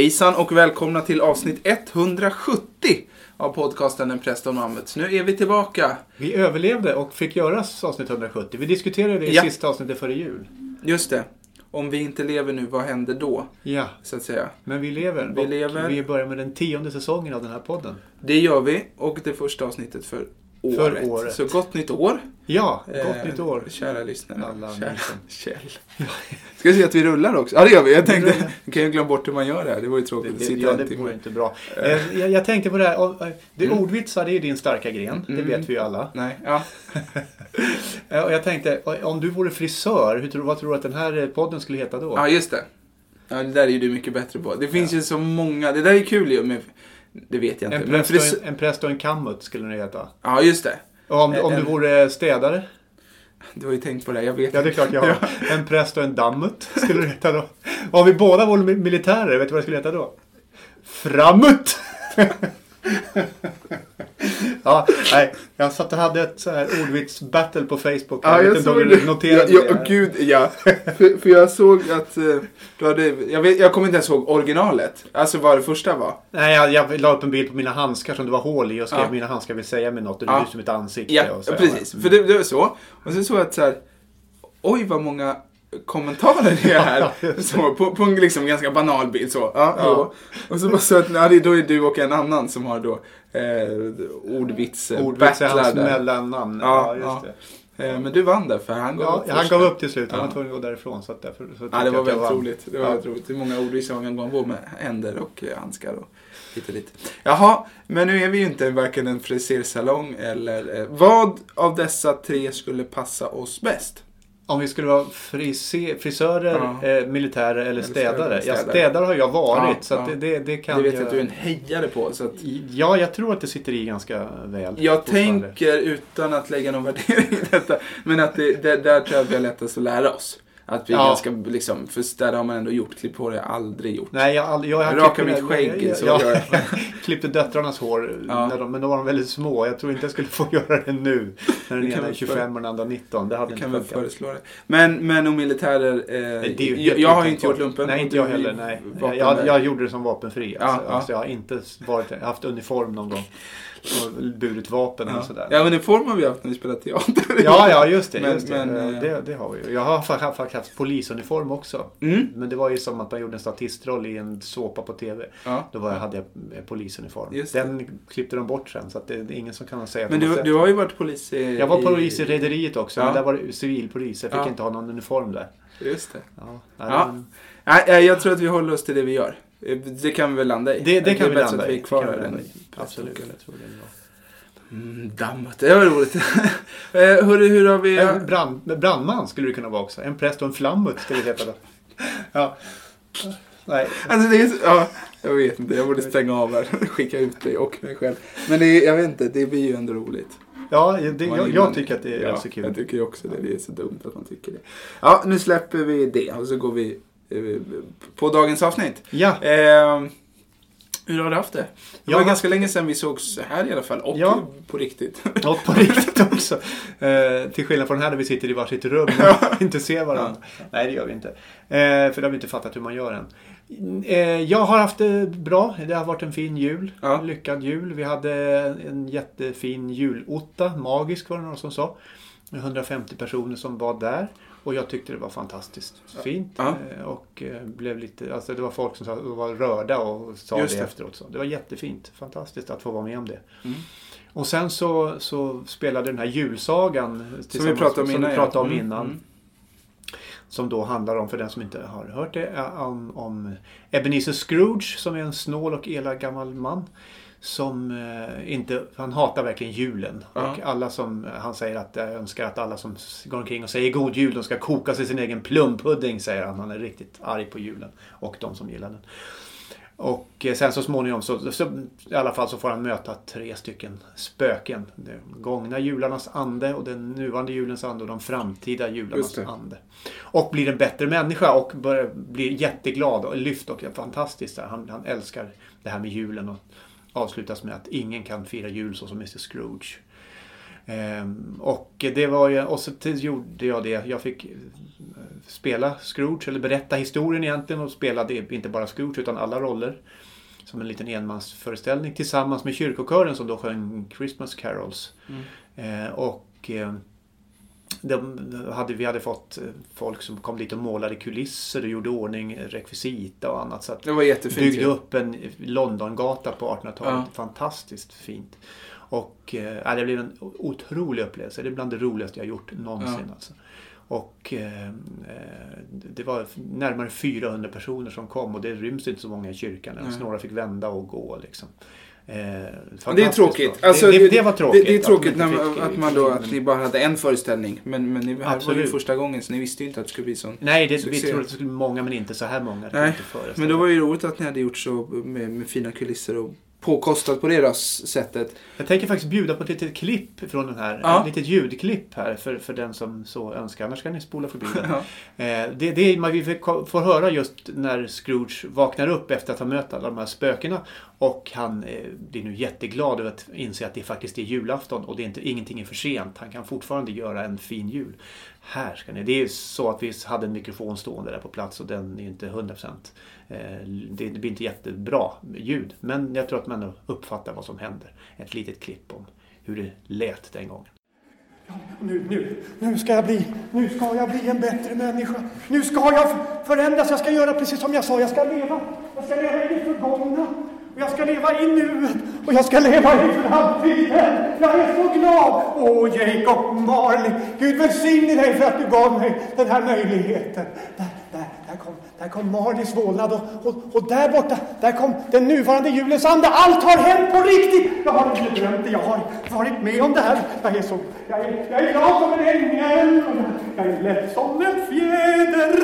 Hejsan och välkomna till avsnitt 170 av podcasten En präst och namnet. Nu är vi tillbaka. Vi överlevde och fick göra avsnitt 170. Vi diskuterade det i sista avsnittet före jul. Just det. Om vi inte lever nu, vad händer då? Ja, så att säga. Men vi lever. Vi börjar med den 10:e säsongen av den här podden. Det gör vi, och det första avsnittet för året. Så gott nytt år. Ja, gott nytt år. Kära lyssnare. Kjell. Ska vi se att vi rullar också? Ja, det gör vi. Jag tänkte, kan jag glömma bort hur man gör det här. Det var ju tråkigt att sitta det vore inte bra. Jag tänkte på det här. Ordvitsar, det är din starka gren. Det vet vi ju alla. Nej, ja. Och jag tänkte, om du vore frisör, vad tror du att den här podden skulle heta då? Ja, just det. Ja, det där är ju du mycket bättre på. Det finns ju så många. Det där är kul ju med... Det vet jag inte. En präst och en kammut skulle det heta. Ja, just det. Och om du vore städare? Du har ju tänkt på det, jag vet. Ja, det är klart jag har. En präst och en dammut skulle det heta då. Om vi båda var militärer, vet du vad det skulle heta då? Framåt! Ja, nej. Jag satt och hade ett så här ordvitsbattle på Facebook. Ja, jag såg det. Noterade det. Gud, ja. för jag såg att du hade... Jag kommer inte ens ihåg originalet. Alltså vad det första var. Nej, jag la upp en bild på mina handskar som det var hål i och skrev mina handskar vill säga mig något och det är som ett ansikte. Ja, och så, precis. För det var så. Och så såg jag att så här... Oj, vad många kommentarer det är här. Så, på en liksom ganska banal bild. Så. Ja. Och så bara så att då är du och en annan som har då ordvits är hans mellannamn. Ja, just det. Men du vann där för han gav upp till slut. Han var tvungen att gå därifrån. Så därför, det var väldigt roligt. Det var väldigt roligt. Det är många ordvits som kan gå på med händer och handskar och lite. Jaha, men nu är vi ju inte varken en frisersalong eller... vad av dessa tre skulle passa oss bäst? Om vi skulle vara frisörer, militärer eller städare. Ja, städare har jag varit. Så att det kan jag... Det vet jag att du är en hejare på. Så att... Ja, jag tror att det sitter i ganska väl. Jag tänker, utan att lägga någon värdering i detta, men att där tror jag att vi har lättast att lära oss. Att vi ganska, liksom, för städer har man ändå gjort, klipp hår har jag aldrig gjort. Nej, jag rakar mitt skägg. Jag klippte döttrarnas hår, men då var de väldigt små. Jag tror inte jag skulle få göra det nu. När den ena är 25 och den andra 19. Det hade kan väl föreslå det. Men och militärer, jag har ju inte gjort lumpen. Nej, inte jag heller. Nej. Jag gjorde det som vapenfri. Alltså, jag har inte haft uniform någon gång. Och burit vapen och sådär. Ja, men uniform har vi haft när vi spelar teater. Ja, just det. Det har vi ju. Jag har faktiskt haft polisuniform också. Men det var ju som att man gjorde en statistroll i en såpa på tv. Då hade jag polisuniform. Den klippte de bort sen, så att det är ingen som kan säga. Men du har ju varit polis i... Jag var polis i rederiet också, men där var det civilpolis. Jag fick inte ha någon uniform där. Just det. Jag tror att vi håller oss till det vi gör. Det kan vi väl landa i. Det kan vi landa i. Absolut, jag tror det är bra. Dammet, det var roligt. Hur har vi... Brandman skulle det kunna vara också. En präst och en flammut skulle det heta då. Ja. Nej. Alltså det är jag vet inte, jag borde stänga av här. Skicka ut dig och mig själv. Men jag vet inte, det blir ju ändå roligt. Ja, jag tycker att det är så kul. Jag tycker ju också det är så dumt att man tycker det. Ja, nu släpper vi det och så går vi på dagens avsnitt. Ja. Hur har du haft det? Det var ganska länge sedan vi sågs här i alla fall. Och på riktigt. Och på riktigt också. Till skillnad från här där vi sitter i varsitt rum och inte ser varandra. Nej, det gör vi inte. För det har vi inte fattat hur man gör än. Jag har haft det bra. Det har varit en fin jul. En lyckad jul. Vi hade en jättefin julotta. Magisk var det någon som sa. 150 personer som var där. Och jag tyckte det var fantastiskt fint. Och blev lite... Alltså det var folk som var rörda och sa det efteråt. Så det var jättefint. Fantastiskt att få vara med om det. Och sen så spelade den här julsagan som vi pratade om innan. Som då handlar om, för den som inte har hört det, om Ebenezer Scrooge som är en snål och elak gammal man. Som han hatar verkligen julen. Och alla som, han säger att jag önskar att alla som går omkring och säger god jul, de ska koka sig sin egen plumpudding, säger han. Han är riktigt arg på julen. Och de som gillar den. Och sen så småningom så i alla fall så får han möta 3 stycken spöken. Den gångna jularnas ande och den nuvarande julens ande och de framtida jularnas ande. Och blir en bättre människa och blir jätteglad och lyft och fantastiskt. Han älskar det här med julen och avslutas med att ingen kan fira jul så som Mr. Scrooge. Och det var ju, och så gjorde jag det. Jag fick spela Scrooge, eller berätta historien egentligen, och spelade inte bara Scrooge utan alla roller. Som en liten enmansföreställning tillsammans med kyrkokören som då sjöng Christmas Carols. Vi hade fått folk som kom dit och målade kulisser och gjorde ordning rekvisita och annat. Så att det var jättefint. Byggde upp en Londongata på 1800-talet. Fantastiskt fint. Och det blev en otrolig upplevelse. Det är bland det roligaste jag gjort någonsin. Alltså. Och det var närmare 400 personer som kom, och det ryms inte så många i kyrkan. Några fick vända och gå liksom. Det är tråkigt. Alltså, det var tråkigt. Det är tråkigt att ni bara hade en föreställning. Men ni var ju första gången, så ni visste ju inte att det skulle bli sån. Nej, vi trodde att det skulle bli många, men inte så här många. Nej, men då var det ju roligt att ni hade gjort så med fina kulisser och påkostat på deras sättet. Jag tänker faktiskt bjuda på ett litet klipp från den här. Ett litet ljudklipp här för den som så önskar. Annars kan ni spola förbi den. Vi får höra just när Scrooge vaknar upp efter att ha mött alla de här spökena. Och han blir nu jätteglad över att inse att det faktiskt är julafton. Och ingenting är för sent. Han kan fortfarande göra en fin jul. Här ska ni. Det är så att vi hade en mikrofon stående där på plats, och den är inte 100%. Det blir inte jättebra ljud, men jag tror att man uppfattar vad som händer. Ett litet klipp om hur det lät den gången. Ja, nu ska jag bli en bättre människa. Nu ska jag förändras. Jag ska göra precis som jag sa. Jag ska leva i det förgångna. Och jag ska leva i nuet. Och jag ska leva i framtiden. Jag är så glad. Jacob Marley. Gud välsigne dig för att du gav mig den här möjligheten. Där kom Marleys vålnad, och där borta, där kom den nuvarande julens ande. Allt har hänt på riktigt. Jag har inte drömt det, jag har varit med om det här. Jag är glad som en ängel. Jag är lätt som en fjäder.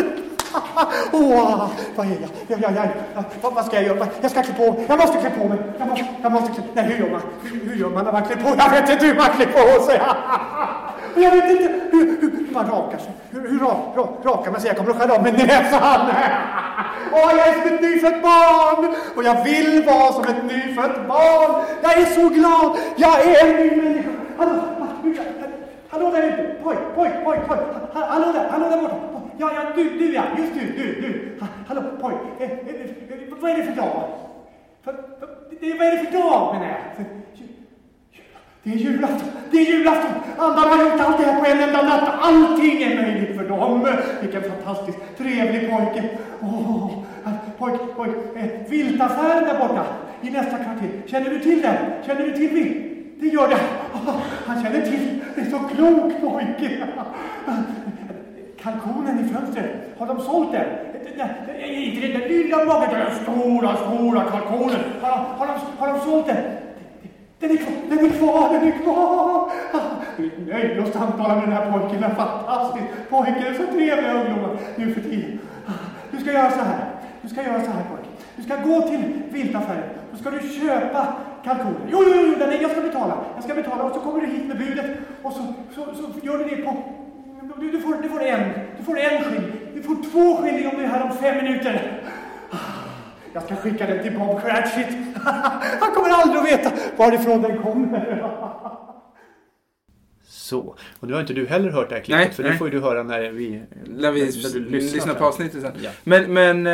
Vad är jag? Vad ska jag göra? Jag ska klä på. Jag måste klä på mig. Nej, hur gör man när man klär på? Jag vet inte hur man klär på sig. Jag vet inte hur man rakar sig. Hur rakar man sig? Jag kommer att skära av mig näsan. Jag är som ett nyfött barn. Och jag vill vara som ett nyfött barn. Jag är så glad. Jag är en ny människa. Hallå där ute. Pojk. Hallå där borta. Ja, du ja. Just du. Hallå, pojk. Vad är det för dag? Vad är det för dag, menar jag? Det är julafton. Andarna har gjort allt det här på en enda natt. Allting är möjligt för dem. Vilken fantastiskt trevlig pojke. Pojk. Viltaffären där borta i nästa kvarter. Känner du till den? Känner du till Vilt? Det gör det. Han känner till. Det är så klok pojke. Kalkonen i fönstret. Har de sålt den? Inte den lilla magen. Den stora kalkonen. Har de sålt den? Den är kvar. Nöjd att samtala med den här pojken. Den är fantastisk. Pojken är så trevlig ungdomar nu för tiden. Du ska göra så här pojken. Du ska gå till viltaffären. Då ska du köpa kalkonen. Jo, jag ska betala. Och så kommer du hit med budet. Och så gör du det på... Du får en skilling. Du får 2 skilling om du är här om 5 minuter. Jag ska skicka den till Bob Cratchit. Han kommer aldrig att veta varifrån den kommer. Så. Och nu har inte du heller hört det här klippet. För det får du höra när vi lyssnar på avsnittet sen. Ja. Men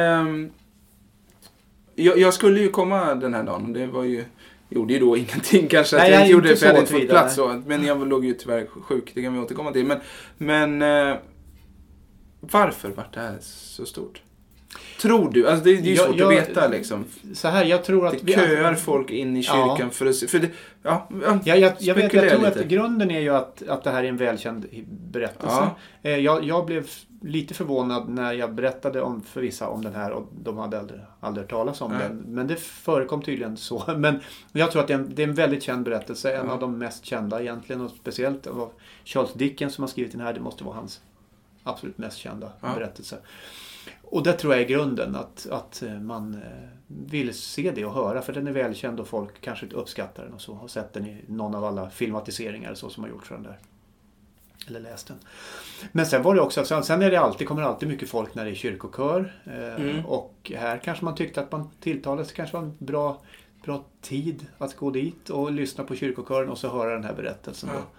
jag skulle ju komma den här dagen. Det var ju... Gjorde ju då ingenting kanske. Att jag gjorde det för jag hade inte fått plats. Men jag låg ju tyvärr sjuk. Det kan vi återkomma till. Men varför var det här så stort? Tror du? Alltså det är ju svårt att veta liksom. Så här, jag tror att det köar folk in i kyrkan för att se. För det, jag tror att grunden är ju att det här är en välkänd berättelse. Ja. Jag blev lite förvånad när jag berättade för vissa om den här, och de hade aldrig hört talas om den. Men det förekom tydligen så. Men jag tror att det är en väldigt känd berättelse. En av de mest kända egentligen, och speciellt av Charles Dickens som har skrivit den här. Det måste vara hans absolut mest kända berättelse. Och det tror jag är grunden, att man vill se det och höra, för den är välkänd och folk kanske inte uppskattar den och så. Har sett den i någon av alla filmatiseringar så som har gjorts för den där. Eller läst den. Men sen var det också, sen är det kommer alltid mycket folk när det är kyrkokör. Och här kanske man tyckte att man tilltalades, kanske var en bra tid att gå dit och lyssna på kyrkokören och så höra den här berättelsen.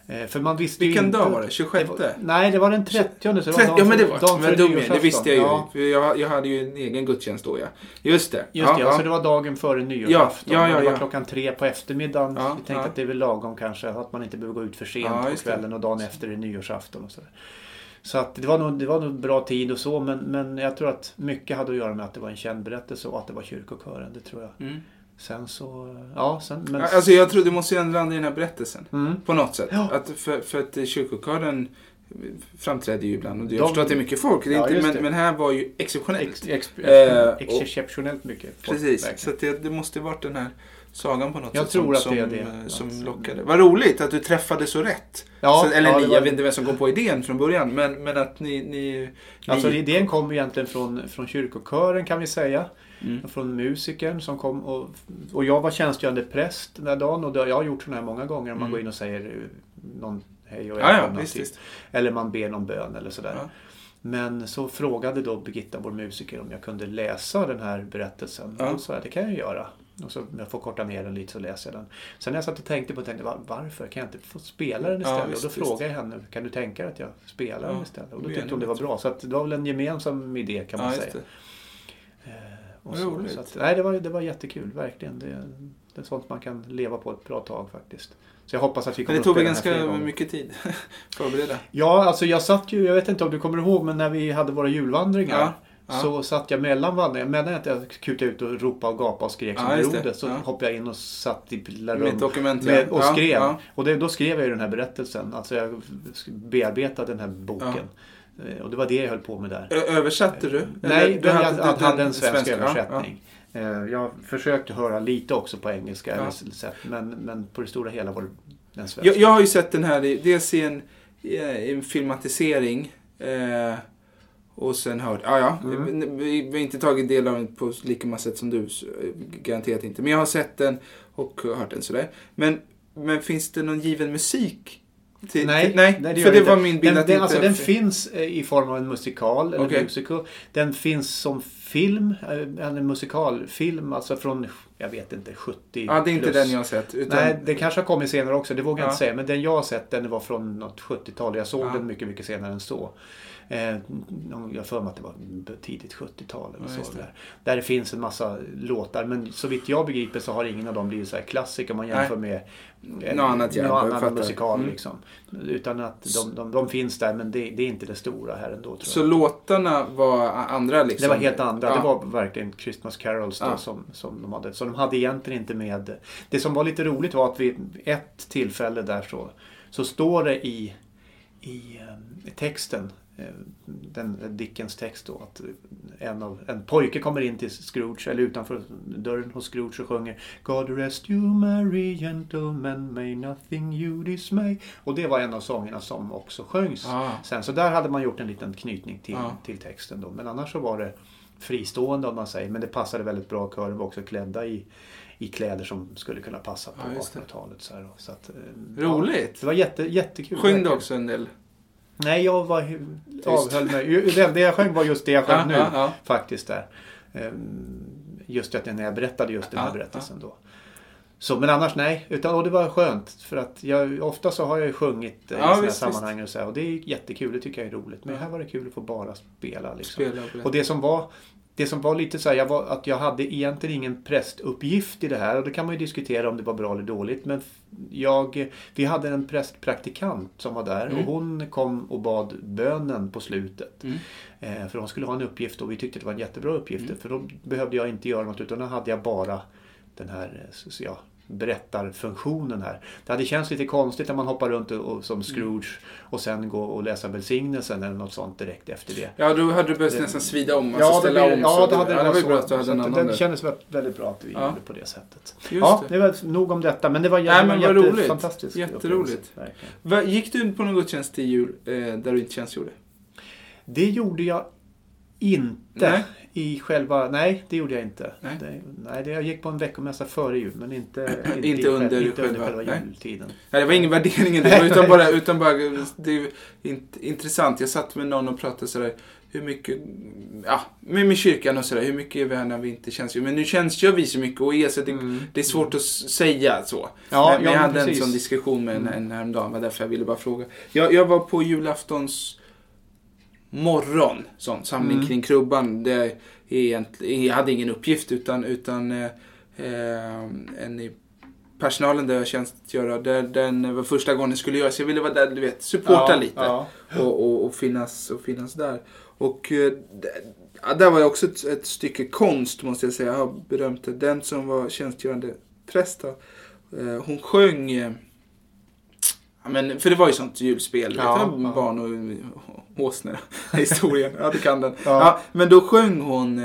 För man visste Vilken inte, dag var det? 26? Nej, det var den 30. Så Ja, men det var dagen men det visste jag ju. Ja. För jag hade ju en egen gudstjänst då, ja. Just det. Så det var dagen före nyårsafton. Ja. Det var klockan 3 på eftermiddagen. Ja, Jag tänkte att det är väl lagom kanske. Att man inte behöver gå ut för sent på kvällen och dagen efter är nyårsafton och sådär. Så att det var nog bra tid och så. Men jag tror att mycket hade att göra med att det var en känd berättelse och att det var kyrkokören. Det tror jag. Sen så... Ja, men... Alltså jag tror det måste ju ändå landa i den här berättelsen. På något sätt. Ja. Att för att kyrkokören framträder ju ibland. Och jag förstår att det är mycket folk. Det är inte, men här var ju exceptionellt. Exceptionellt mycket folk. Precis. Så att det måste varit den här sagan på något sätt. Jag tror att det är det. Som lockade. Vad roligt att du träffade så rätt. Ja, jag vet inte vem som kom på idén från början. Men att ni alltså idén kom egentligen från kyrkokören kan vi säga. Från musikern som kom och jag var tjänstgörande präst den här dagen och jag har gjort sådana här många gånger om man går in och säger någon hej och välkomna visst. Eller man ber någon bön eller sådär. Ja. Men så frågade då Birgitta, vår musiker, om jag kunde läsa den här berättelsen. Och då sa jag, det kan jag göra. Och så jag får korta ner den lite så läser jag den. Sen när jag satt och tänkte varför kan jag inte få spela den istället? Och då frågade jag henne, kan du tänka dig att jag spelar den istället? Och då tyckte hon det var bra. Så att det var väl en gemensam idé kan man säga. Så att, nej, det var jättekul, verkligen. Det är sånt man kan leva på ett bra tag faktiskt. Så jag hoppas att vi kommer. Men det tog ganska mycket tid förbereda. Ja, alltså jag vet inte om du kommer ihåg, men när vi hade våra julvandringar så satt jag mellan vandringar. Men när jag kutade ut och ropade och gapade och skrek som berodde så hoppade jag in och satt i lilla rum och skrev. Ja. Och då skrev jag ju den här berättelsen. Alltså jag bearbetade den här boken. Ja. Och det var det jag höll på med där. Översatte du? Nej, jag hade en svensk översättning. Ja. Jag försökte höra lite också på engelska, men på det stora hela var den svenska. Jag har ju sett den här, dels i en filmatisering och sen hört, vi har inte tagit del av den på lika många sätt som du, garanterat inte. Men jag har sett den och hört den sådär. Men finns det någon given musik? Nej, det för det var min bild att alltså, den finns i form av en musikal eller musical. Den finns som film, en musikalfilm alltså från, jag vet inte, 70 Ja, det är inte den jag har sett. Utan... Nej, det kanske har kommit senare också, det vågar jag inte säga. Men den jag har sett, den var från något 70-tal. Jag såg den mycket, mycket senare än så. Jag för mig att det var tidigt 70-tal eller så där det finns en massa låtar, men så vitt jag begriper så har ingen av dem blivit så här klassiker om man jämför med någon annan musikal liksom. Utan att de finns där, men det är inte det stora här ändå, tror jag. Så låtarna var andra liksom? Det var helt andra. Det var verkligen Christmas Carols då, som de hade. Så de hade egentligen inte med. Det som var lite roligt var att vid ett tillfälle där så står det i texten, den Dickens text då, att en pojke kommer in till Scrooge eller utanför dörren hos Scrooge och sjunger God rest you merry gentlemen, may nothing you dismay. Och det var en av sångerna som också sjöngs sen. Så där hade man gjort en liten knytning till texten då. Men annars så var det fristående om man säger. Men det passade väldigt bra. Kören var också klädda i kläder som skulle kunna passa på 1800-talet. Så att, roligt! Det var jättekul. Sjöng du också en del? Nej, jag avhöll mig. Det jag sjöng var just det jag sjöng nu faktiskt där. Just att när jag berättade just den här berättelsen då. Så, men annars nej. Och det var skönt. För att ofta så har jag ju sjungit i sådana här sammanhang och så här. Och det är jättekul, det tycker jag är roligt. Men här var det kul att få bara spela liksom. Och det som var lite så här, att jag hade egentligen ingen prästuppgift i det här. Och det kan man ju diskutera om det var bra eller dåligt. Men vi hade en prästpraktikant som var där. Och hon kom och bad bönen på slutet. För hon skulle ha en uppgift och vi tyckte det var en jättebra uppgift. För då behövde jag inte göra något, utan då hade jag bara den här berättarfunktionen här. Det hade känts lite konstigt när man hoppar runt som Scrooge och sen gå och läsa välsignelsen eller något sånt direkt efter det. Ja, då hade du behövt nästan svida om. Alltså ställa om. Ja, det hade det var bra att du hade en annan. Det kändes väldigt bra att vi gjorde på det sättet. Det var nog om detta. Men det var fantastiskt. Jätteroligt. Gick du på någon gudstjänst till jul där du inte tjänstgjorde? Det gjorde jag inte. Nej, det gjorde jag inte. Jag gick på en veckomässa före jul, men inte under själva jultiden. Nej, det var ingen värdering i det, utan bara det är intressant. Jag satt med någon och pratade sådär, mycket, med kyrkan och sådär, hur mycket är vi här när vi inte tjänstgör. Men nu tjänstgör vi så mycket och så det är svårt att säga så. Men jag hade en sån diskussion med en häromdagen, var därför jag ville bara fråga. Jag var på julaftons morgon, sån samling kring krubban. Jag hade ingen uppgift utan en i personalen där jag tjänstgöra, den var första gången jag skulle göra, så jag ville vara där, du vet, supporta lite och finnas där. Och där var jag också ett stycke konst, måste jag säga. Jag har berömt det. Den som var tjänstgörande präst, hon sjöng, men för det var ju sånt julspel, barn och åsnor historien. Ja, det kan den. Men då sjöng hon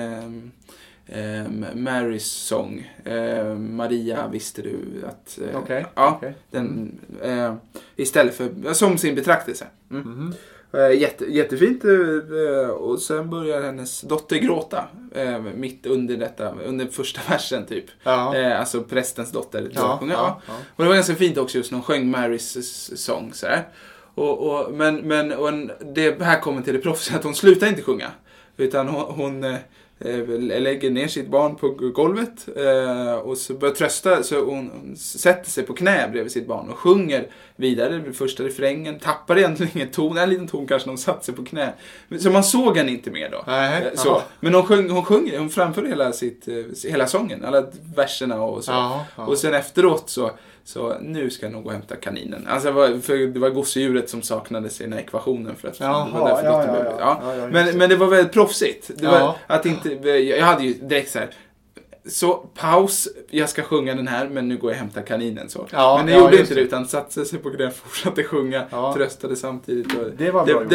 Marys sång. Maria, visste du att den istället för som sin betraktelse. Jättefint. Och sen börjar hennes dotter gråta mitt under första versen typ. Alltså prästens dotter. Och det var ganska fint också just när hon sjöng Marys sång så här. Men det här kommer till det proffsiga, att hon slutar inte sjunga, utan hon lägger ner sitt barn på golvet och så börjar trösta, så hon sätter sig på knä bredvid sitt barn och sjunger vidare. Första refrängen, tappar egentligen ingen ton, en liten ton kanske, när hon satt sig på knä, så man såg henne inte mer då. Så. Men hon framförde hela sången, alla verserna och så. Och sen efteråt så nu ska jag nog gå och hämta kaninen. Alltså det var gosedjuret som saknades i den här ekvationen, för att det var därför men det var väldigt proffsigt. Det var att inte, jag hade ju direkt så här, så paus, jag ska sjunga den här, men nu går jag och hämtar kaninen så. Men det gjorde inte det, utan satte sig på den, fortsatte sjunga, tröstade samtidigt. Och det var bra.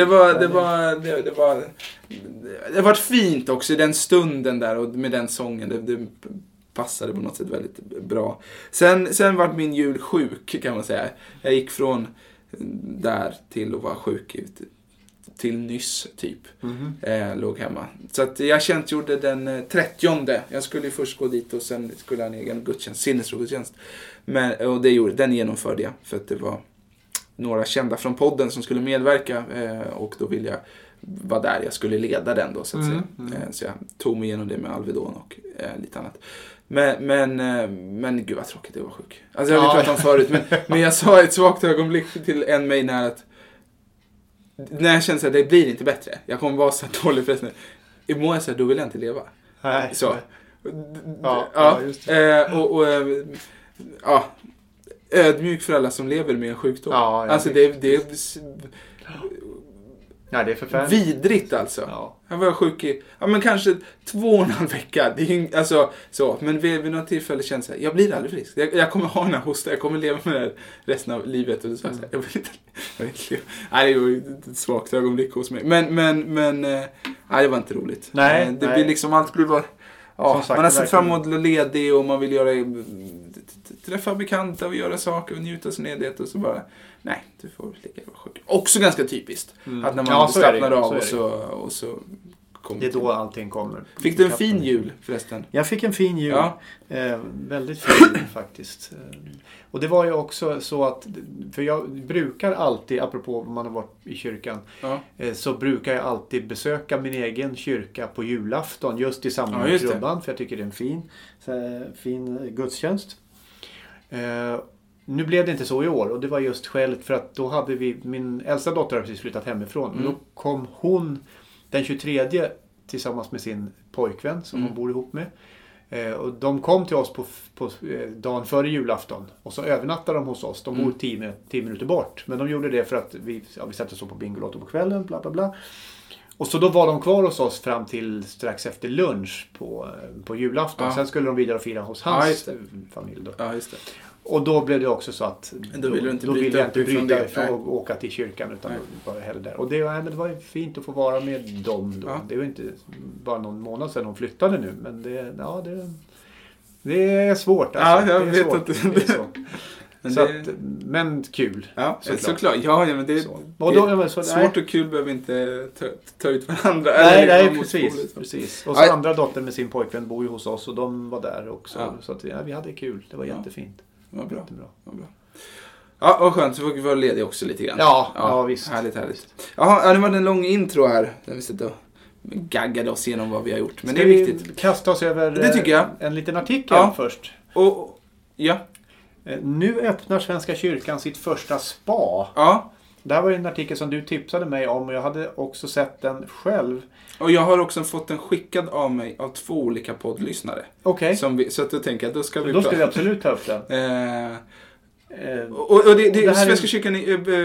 Det var fint också i den stunden där, och med den sången det passade på något sätt väldigt bra. Sen var min jul sjuk, kan man säga. Jag gick från där till att vara sjuk till nyss typ. Låg hemma. Så att jag gjorde den 30:e. Jag skulle först gå dit och sen skulle jag ha en egen gudstjänst, sinnesrogudstjänst. Och den genomförde jag för att det var några kända från podden som skulle medverka, och då ville jag vara där. Jag skulle leda den då, så att säga. Så jag tog mig igenom det med Alvedon och lite annat. Men gud vad tråkigt det var sjuk. Alltså jag har pratat om förut, men jag sa ett svagt ögonblick till en mig att när jag kände att det blir inte bättre, jag kommer vara så dålig förresten, imorgon så då vill jag inte leva. Nej. Så. Just det. Ödmjuk för alla som lever med en sjukdom. Alltså det är förfärligt. Vidrigt alltså. Jag var sjuk i kanske 2,5 vecka. Det är alltså så, men vid något tillfälle känns jag blir aldrig frisk. Jag kommer ha den här hosta, jag kommer leva med det här resten av livet, och så jag vill inte leva. Nej, det var ett svagt ögonblick hos mig. Men det var inte roligt. Nej, det blir liksom allt blir bara man har sett fram emot ledig, och man vill träffa bekanta och göra saker och njuta sin ledighet, och så bara nej, du får ligga och vara sjuk. Också ganska typiskt att när man slappnar av och så det är då allting kommer. Fick du en fin jul förresten? Jag fick en fin jul. Väldigt fin jul faktiskt. Och det var ju också så att, för jag brukar alltid, apropå om man har varit i kyrkan, så brukar jag alltid besöka min egen kyrka på julafton, just i samband med krubban, för jag tycker det är en fin gudstjänst. Nu blev det inte så i år, och det var just skälet för att då hade min äldsta dotter precis flyttat hemifrån. Men då kom hon den 23 tillsammans med sin pojkvän som hon bor ihop med. Och de kom till oss på dagen före julafton, och så övernattade de hos oss. De bor 10 minuter bort, men de gjorde det för att vi satt oss på Bingolotto på kvällen, bla bla bla. Och så då var de kvar hos oss fram till strax efter lunch på julafton. Sen skulle de vidare och fira hos hans familj då. Ja, just det. Och då blev det också så att då ville jag inte bryta ifrån och åka till kyrkan, utan bara hellre där. Och det var ju fint att få vara med dem då. Det var inte bara någon månad sedan de flyttade nu, men det är svårt. Alltså. Ja, jag vet att det är så. Men kul. Ja, såklart. Ja, men det är svårt och kul behöver inte ta ut varandra. Nej, precis. Och så andra dotter med sin pojkvän bor ju hos oss, och de var där också. Så att vi hade kul. Det var jättefint. Vad bra. Ja, vad skönt. Så får vi vara lediga också lite grann. Ja, visst. Härligt. Jaha, det var en lång intro här. gaggade oss igenom vad vi har gjort. Men Ska det är viktigt. vi kasta oss över Det tycker jag. En liten artikel först? Ja. Nu öppnar Svenska kyrkan sitt första spa. Ja. Det här var en artikel som du tipsade mig om och jag hade också sett den själv. Och jag har också fått den skickad av mig av 2 olika poddlyssnare. Okej. Så att jag tänker att då ska vi Då ska vi absolut ta upp den. Och det Svenska är... kyrkan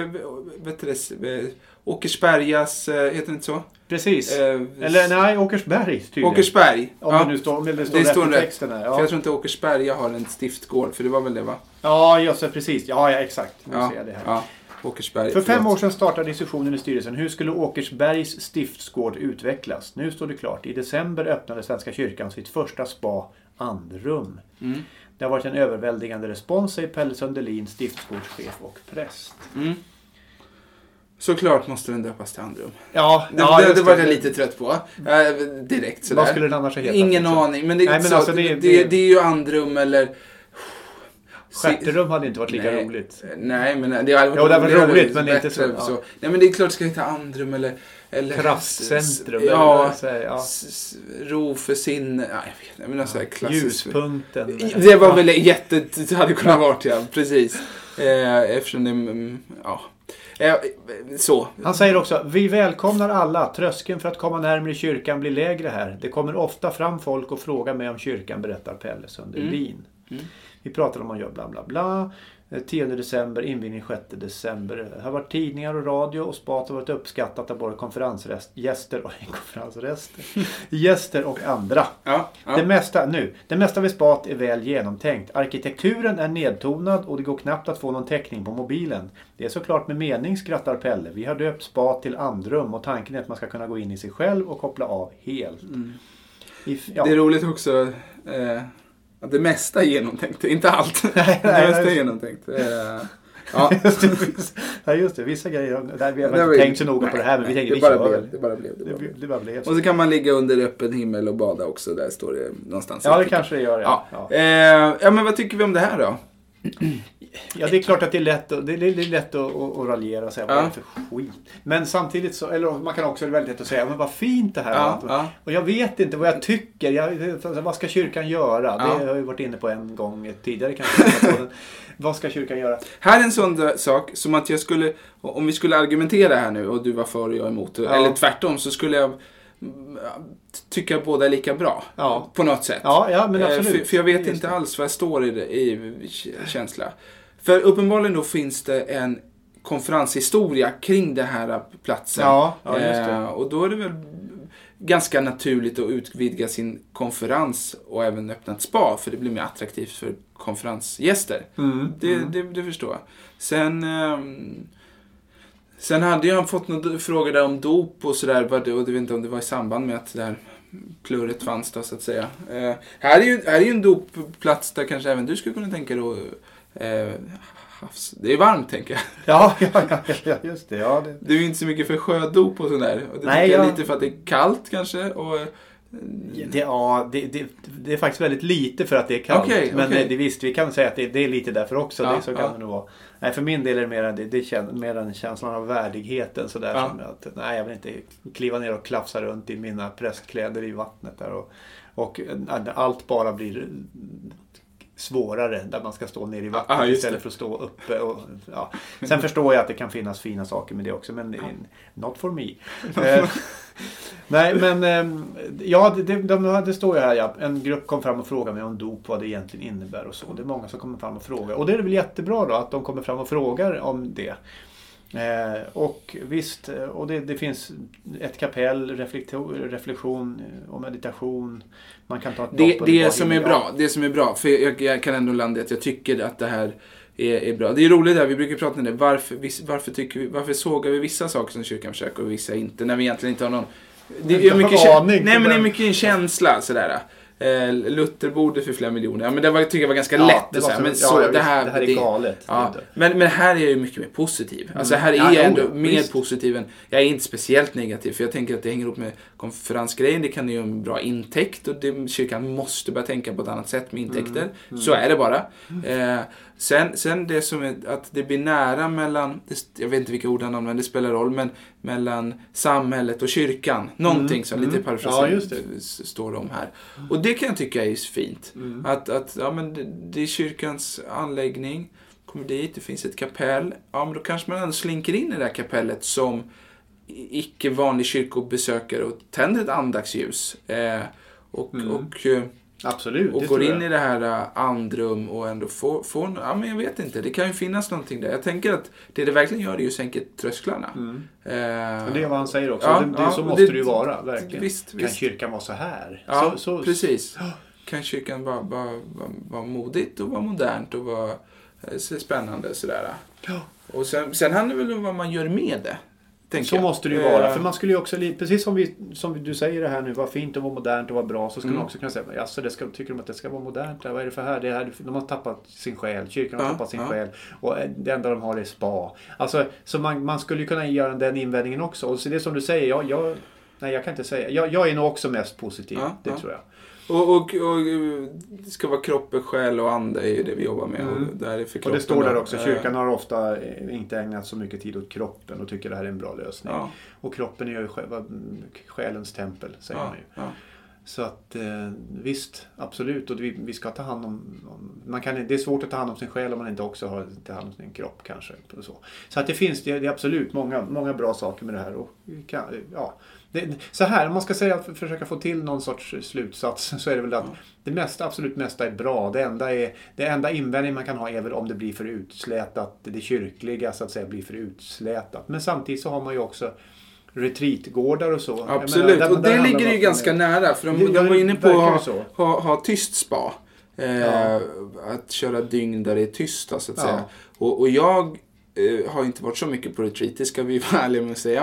Åkersbergas, heter det inte så? Precis. Eller nej, Åkersberg tydligen. Åkersberg. Om det står rätt i texten här. Ja. För jag tror inte Åkersberga har en stiftgård, för det var väl det, va? Ja, just det, precis. Ja, exakt. Nu ser jag det här. Ja. Åkersberg. För 5 år sedan startade diskussionen i styrelsen. Hur skulle Åkersbergs stiftsgård utvecklas? Nu står det klart. I december öppnade Svenska kyrkan sitt första spa, Andrum. Mm. Det har varit en överväldigande respons, säger Pelle Sundelin, stiftsgårdschef och präst. Mm. Såklart måste den döpas till Andrum. Ja, det var jag lite trött på. Direkt sådär. Vad skulle den annars heta? Ingen aning. Men det är ju Andrum eller... Stjärterum hade inte varit lika roligt. Nej, men det hade varit roligt, men inte så. Ja. Nej, men det är klart det ska heta Andrum eller kraftcentrum. Ro för sinne. Ja, jag vet inte. Klassiskt. Ljuspunkten. Det var väl det hade kunnat vara, ja. Precis. Eftersom det... Ja. Så. Han säger också, vi välkomnar alla. Tröskeln för att komma närmare kyrkan blir lägre här. Det kommer ofta fram folk och frågar mig om kyrkan, berättar Pelle Sundelin. Vi pratar om man gör bla bla bla. 10 december, invigning 6 december. Det har varit tidningar och radio och spat har varit uppskattat av både gäster och andra. Ja. Det mesta vid spat är väl genomtänkt. Arkitekturen är nedtonad och det går knappt att få någon täckning på mobilen. Det är såklart med mening, skrattar Pelle. Vi har döpt spat till Andrum och tanken är att man ska kunna gå in i sig själv och koppla av helt. Det är roligt också... Det mesta är genomtänkt, inte allt. Det mesta är genomtänkt. Ja. Just det, vissa grejer där vi har inte tänkt så noga på det här, men vi tänker det bara blev. Det och så kan man ligga under öppen himmel och bada också, där står det någonstans. Ja, det kanske det gör. Ja, men vad tycker vi om det här då? Ja, det är klart att det är lätt att raljera och säga vad är det för skit. Men samtidigt så, eller man kan också väldigt lätt att säga, men vad fint det här är. Och jag vet inte vad jag tycker. Vad ska kyrkan göra? Det har jag varit inne på en gång tidigare kanske. Vad ska kyrkan göra? Här är en sån sak som att jag skulle, om vi skulle argumentera här nu och du var för och jag emot, eller tvärtom, så skulle jag tycka att båda är lika bra på något sätt. Ja, men absolut. För jag vet inte alls vad jag står i känsla. För uppenbarligen då finns det en konferenshistoria kring det här platsen. Ja, just det. Och då är det väl ganska naturligt att utvidga sin konferens och även öppna ett spa, för det blir mer attraktivt för konferensgäster. Det förstår jag. Sen hade jag fått några frågor där om dop och sådär, och jag vet inte om det var i samband med att det där plurret fanns då, så att säga. Här är ju en dopplats där kanske även du skulle kunna tänka då. Det är varmt, tänker jag. Ja, just det. Ja, det är ju inte så mycket för sjödop och sådär. Och det tycker jag lite för att det är kallt kanske. Och... Det är faktiskt väldigt lite för att det är kallt. Men visst, vi kan säga att det är lite därför också. Så kan det nog vara. Nej, för min del är det mer en känslan av värdigheten. Sådär, som att, nej, jag vill inte kliva ner och klafsa runt i mina prästkläder i vattnet där. Och allt bara blir svårare där man ska stå ner i vattnet istället för att stå uppe. Och, Sen förstår jag att det kan finnas fina saker med det också, men not for me. Nej, men det står ju här, en grupp kom fram och frågade mig om dop, vad det egentligen innebär och så. Det är många som kommer fram och frågar. Och det är väl jättebra då att de kommer fram och frågar om det. Och visst, och det finns ett kapell, reflektion och meditation. Man kan ta ett det som är bra, för jag kan ändå landa att jag tycker att det här är bra. Det är roligt där, vi brukar prata om det. Varför sågar vi vissa saker som kyrkan försöker och vissa inte, när vi egentligen inte har någon... Det är mycket en känsla sådär. Luther bodde för flera miljoner. Ja, men det tycker jag var ganska lätt att säga. Men det här är galet. Ja, men här är jag ju mycket mer positiv. Alltså här är jag ändå mer positiv än... Jag är inte speciellt negativ, för jag tänker att det hänger ihop med konferensgrejen. Det kan ju en bra intäkt, och kyrkan måste börja tänka på ett annat sätt med intäkter. Så är det bara. Sen det som är att det blir nära mellan, jag vet inte vilka ord han använder, det spelar roll, men mellan samhället och kyrkan. Någonting som lite parafraserat står om här. Och det kan jag tycka är fint. Att ja, men det är kyrkans anläggning, kommer dit, det finns ett kapell. Ja, men då kanske man ändå slinker in i det här kapellet som icke vanlig kyrkobesökare och tänder ett andaktsljus. Absolut, och går in i det här andrum och ändå får ja, men jag vet inte, det kan ju finnas någonting där. Jag tänker att det verkligen gör det ju sänker trösklarna. Det är vad han säger också. Så måste det ju vara, verkligen. Visst. Kan kyrkan vara så här? Ja, precis. Kan kyrkan vara modigt och vara modernt och vara spännande sådär. Ja. Och sen handlar det väl om vad man gör med det. Så måste det ju vara. För man skulle ju också, precis som du säger det här nu, vad fint och vad modernt och vad bra, så skulle man också kunna säga, alltså tycker de att det ska vara modernt? Vad är det för här? Det här de har tappat sin själ. Kyrkan har tappat sin själ. Och det enda de har är spa. Alltså, så man skulle ju kunna göra den invändningen också. Och så det som du säger, jag kan inte säga. Jag är nog också mest positiv, det tror jag. Och det ska vara kropp, själ och ande är det vi jobbar med. Och det står där också. Kyrkan har ofta inte ägnat så mycket tid åt kroppen och tycker det här är en bra lösning. Ja. Och kroppen är ju själens tempel, säger man ju. Ja. Så att visst, absolut. Och vi ska ta hand om det är svårt att ta hand om sin själ om man inte också har ta hand om sin kropp kanske. Så att det finns det är absolut många bra saker med det här. Och så här, om man ska försöka få till någon sorts slutsats, så är det väl att det absolut mesta är bra. Det enda invändning man kan ha är väl om det blir för utslätat, det kyrkliga så att säga blir för utslätat. Men samtidigt så har man ju också retreatgårdar och så. Absolut, och det ligger ju ganska nära, för de var inne på att ha tyst spa. Att köra dygn där det är tyst, så att säga. Och jag har inte varit så mycket på retreat, det ska vi vara ärliga med att säga.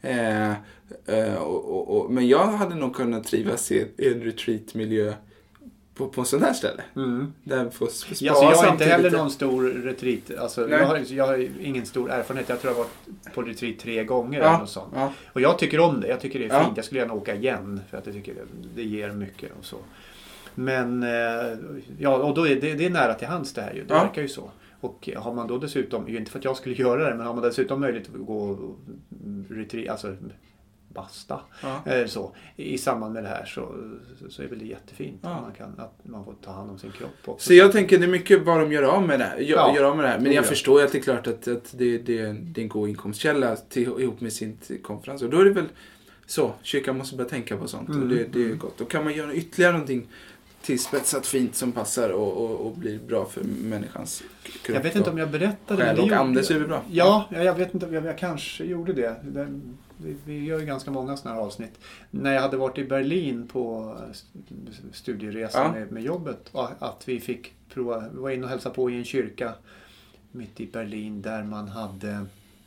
Men jag hade nog kunnat trivas i en retreatmiljö på en sån här ställe. Där får jag har inte heller någon stor retreat. Alltså, jag har ingen stor erfarenhet. Jag tror jag har varit på retreat 3 gånger. Eller något sånt. Och jag tycker om det. Jag tycker det är fint. Jag skulle gärna åka igen. För att jag tycker det ger mycket och så. Men och då är det är nära till hands det här ju. Det verkar ju så. Och har man då dessutom, ju inte för att jag skulle göra det, men har man dessutom möjlighet att gå och retreat, alltså basta så, i samband med det här, så är väl det jättefint att man får ta hand om sin kropp också. Så jag tänker det är mycket bara de gör av med det här. Men jag förstår att det är klart att det är en god inkomstkälla ihop med sin konferens. Och då är det väl så, kyrkan måste börja tänka på sånt. Och det är gott. Då kan man göra ytterligare någonting tillspetsat fint som passar och blir bra för människans kropp. Jag vet inte om jag berättade det. Och Anders är det bra. Ja, jag vet inte. Jag kanske gjorde det. Vi gör ju ganska många sådana här avsnitt. När jag hade varit i Berlin på studieresa med jobbet. Att vi fick prova. Vi var inne och hälsade på i en kyrka mitt i Berlin. Där man hade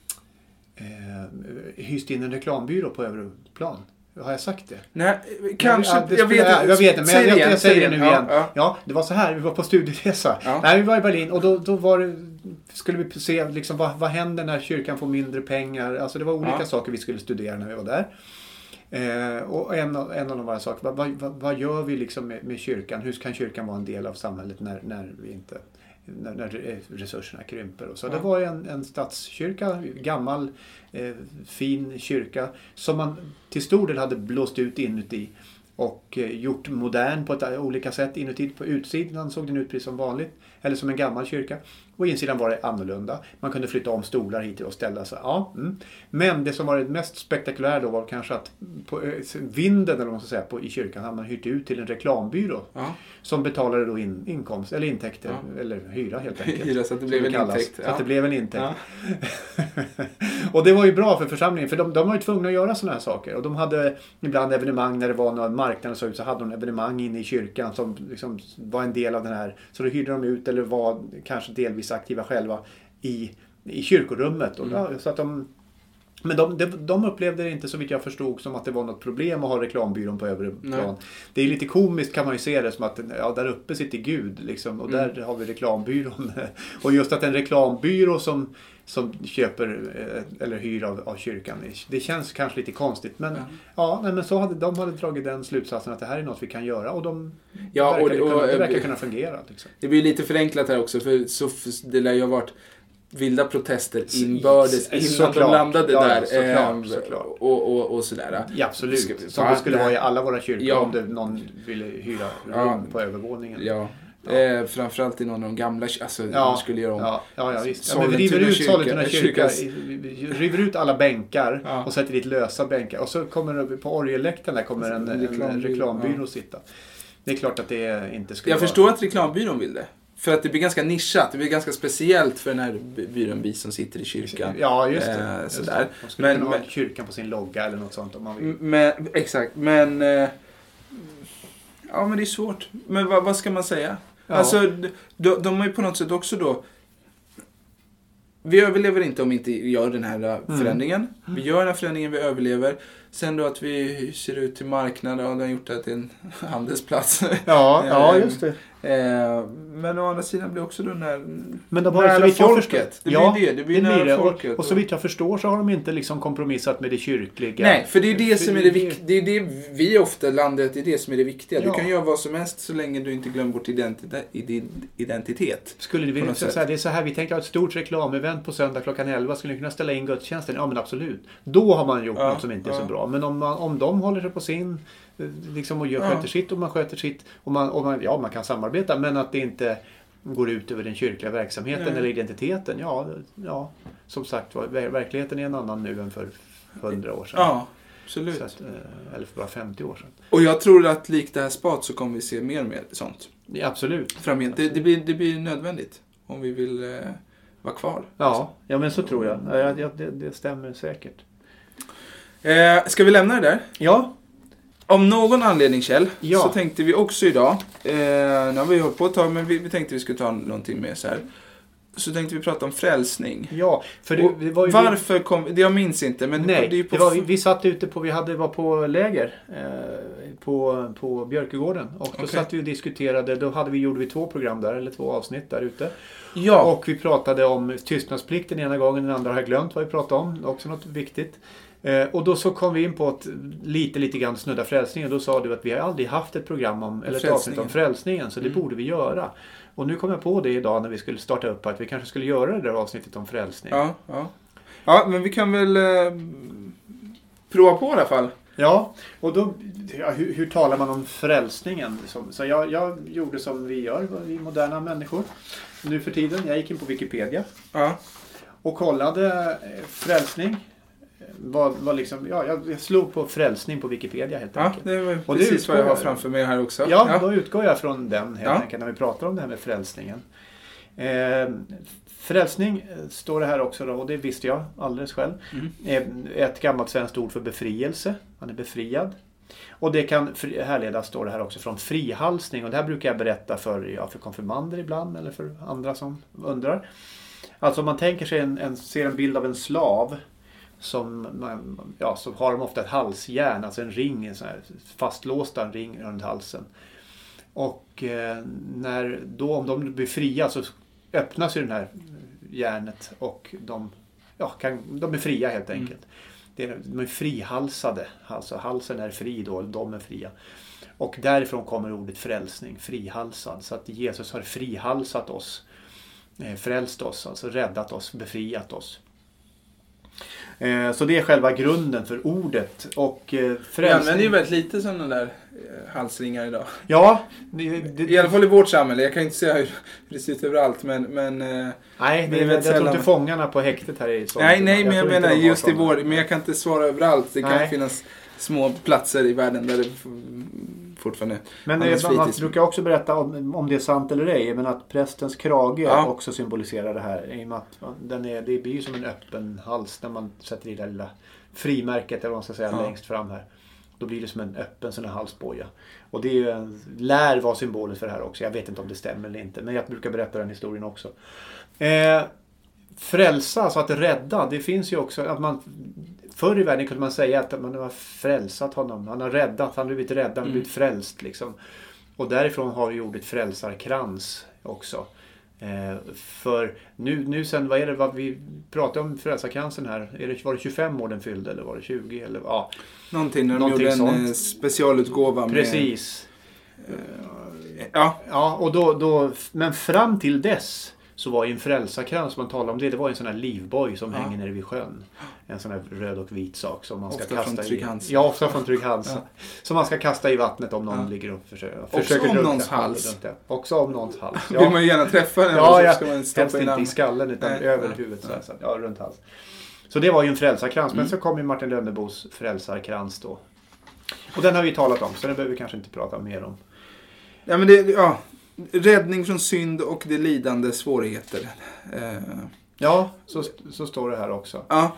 hyst in en reklambyrå på Europlan. Har jag sagt det? Nej, kanske. Jag vet inte, men jag säger det nu igen. Ja, det var så här, vi var på studieresa. Nej, vi var i Berlin och då var det, skulle vi se liksom, vad händer när kyrkan får mindre pengar. Alltså det var olika saker vi skulle studera när vi var där. Och en av de var saker, vad gör vi liksom med kyrkan? Hur kan kyrkan vara en del av samhället när vi inte... När resurserna krymper. Och så. Det var en stadskyrka, gammal fin kyrka som man till stor del hade blåst ut inuti och gjort modern på ett olika sätt inuti. På utsidan såg den ut precis som vanligt, eller som en gammal kyrka. Och insidan var det annorlunda. Man kunde flytta om stolar hit och ställa sig. Men det som var det mest spektakulära då var kanske att på vinden eller vad man ska säga, i kyrkan hade man hyrt ut till en reklambyrå som betalade då inkomst eller intäkter eller hyra helt enkelt. Hyra så att det blev en intäkt. Så att det blev en intäkt. Och det var ju bra för församlingen, för de var ju tvungna att göra sådana här saker. Och de hade ibland evenemang när det var någon marknad så hade de evenemang inne i kyrkan som liksom var en del av den här. Så då hyrde de ut eller var kanske delvis aktiva själva i kyrkorummet. Och så att Men de upplevde det inte, så vitt jag förstod, som att det var något problem att ha reklambyrån på övre plan. Det är lite komiskt, kan man ju se det som att där uppe sitter Gud liksom, och där har vi reklambyrån. Och just att en reklambyrå som köper eller hyr av kyrkan, det känns kanske lite konstigt, men men så hade de dragit den slutsatsen att det här är något vi kan göra, och det verkar kunna fungera liksom. Det blir lite förenklat här också, för så det lär ju ha varit vilda protester inbördes innan de landade där. Såklart. Och sådär. Ja, absolut. Som det skulle vara i alla våra kyrkor om någon ville hyra rum på övervåningen. Ja. Framförallt i någon av de gamla, skulle göra om. Ja, visst. Vi river ut Sollentuna kyrka, river ut alla bänkar och sätter dit lösa bänkar. Och så kommer det på orgelläktaren där kommer en reklambyrå sitta. Det är klart att det inte skulle Jag förstår att reklambyrån vill det. För att det blir ganska nischat, det blir ganska speciellt för den här byrån vi som sitter i kyrkan. Ja, just det. Sådär. Man skulle kunna ha kyrkan på sin logga eller något sånt om man vill. Exakt, men det är svårt. Men vad ska man säga? Ja. Alltså, de har ju på något sätt också då, vi överlever inte om vi inte gör den här förändringen. Vi gör den här förändringen, vi överlever. Sen då att vi ser ut till marknaden och det har gjort det till en handelsplats. Ja, just det. Men å andra sidan blir också den här men de har så folket. Det blir nära folket. Och så vitt jag förstår så har de inte liksom kompromissat med det kyrkliga. Nej, för det är det som är det viktiga. Det är det vi ofta landet, det är det som är det viktiga. Du kan göra vad som helst så länge du inte glömmer bort identitet. Skulle det vilja säga, det är så här, vi tänker ha ett stort reklamevent på söndag klockan 11, skulle ni kunna ställa in gudstjänsten? Ja, men absolut. Då har man gjort något som inte är så bra. Men om de håller sig på sin liksom och sköter sitt och man sköter sitt och man kan samarbeta, men att det inte går ut över den kyrkliga verksamheten eller identiteten. Ja, som sagt, verkligheten är en annan nu än för 100 år sedan. Ja, absolut. Så att, eller för bara 50 år sedan. Och jag tror att likt det här spat så kommer vi se mer och mer sånt. Ja, absolut. Framgent. Det blir nödvändigt om vi vill vara kvar. Ja, men så tror jag. Det stämmer säkert. Ska vi lämna det där? Ja. Om någon anledning, Kjell, så tänkte vi också idag, nu har vi hållit på ett tag, men vi tänkte vi skulle ta någonting med så här. Så tänkte vi prata om frälsning. Ja, för det var ju... Varför kom... Det jag minns inte, men nej, det är ju på... vi satt ute på... Vi var på läger på Björkegården. Och då satt vi och diskuterade... Gjorde vi 2 program där, eller 2 avsnitt där ute. Ja. Och vi pratade om tystnadsplikten ena gången, den andra har jag glömt vad vi pratade om. Också något viktigt. Och då så kom vi in på att lite grann snudda frälsningen. Då sa du att vi har aldrig haft ett program eller ett avsnitt om frälsningen, så det borde vi göra. Och nu kom jag på det idag när vi skulle starta upp att vi kanske skulle göra det där avsnittet om frälsning. Ja, men vi kan väl prova på i alla fall. Ja, och då, hur talar man om frälsningen? Så jag gjorde som vi gör, vi moderna människor. Nu för tiden, jag gick in på Wikipedia och kollade frälsning. Var liksom, jag slog på frälsning på Wikipedia helt enkelt. Det var precis vad jag har framför mig här också. Ja, då utgår jag från den helt enkelt när vi pratar om det här med frälsningen. Frälsning står det här också då, och det visste jag alldeles själv. Ett gammalt svenskt ord för befrielse. Man är befriad. Och det kan härledas, står det här också, från frihalsning. Och det här brukar jag berätta för konfirmander ibland eller för andra som undrar. Alltså om man tänker sig ser en bild av en slav. Så har de ofta ett halsjärn, alltså en ring, en sån här fastlåsta ring runt halsen. Och om de blir fria så öppnas ju den här järnet och de är fria helt enkelt. De är frihalsade, alltså halsen är fri då, de är fria. Och därifrån kommer ordet frälsning, frihalsad. Så att Jesus har frihalsat oss, frälst oss, alltså räddat oss, befriat oss. Så det är själva grunden för ordet. Och vi använder ju väldigt lite sådana där halsringar idag. Ja. I alla fall i vårt samhälle. Jag kan inte säga hur det ser ut överallt. Men nej, jag tror inte fångarna på häktet här är så. Nej, men jag menar just i vår. Men jag kan inte svara överallt. Det kan finnas små platser i världen där det fortfarande. Men man brukar också berätta om det är sant eller ej, men att prästens krage också symboliserar det här. I och med att det blir ju som en öppen hals när man sätter i det lilla frimärket eller vad man ska säga längst fram här. Då blir det som en öppen sån här halsboja. Och det lär vara symbolet för det här också. Jag vet inte om det stämmer eller inte, men jag brukar berätta den historien också. frälsa, alltså att rädda, det finns ju också att man förr i världen kunde man säga att man har frälsat honom, han har räddat, han har blivit räddad, han har blivit frälst liksom. Och därifrån har vi ordet frälsarkrans också. För nu sen, vad vi pratar om frälsarkransen här, var det 25 år den fyllde eller var det 20 eller ja. Någonting när de gjorde en specialutgåva med... Precis. Ja, och då, men fram till dess så var ju en frälsarkrans, man talar om det var en sån här livboj som hänger nere vid sjön. En sån här röd och vit sak som man ska ofta kasta från Trygg-Hansa. Ja, ofta från Trygg-Hansa. Som man ska kasta i vattnet om någon ligger och försöker också om någons hals. Också om någons hals. Ja. Vill man ju gärna träffa den så ska man stoppa helst inte i skallen utan över huvudet. Så runt hals. Så det var ju en frälsarkrans. Men så kom ju Martin Lönnebos frälsarkrans då. Och den har vi talat om, så den behöver vi kanske inte prata mer om. Ja, men räddning från synd och det lidande svårigheter. Ja, så står det här också. Ja.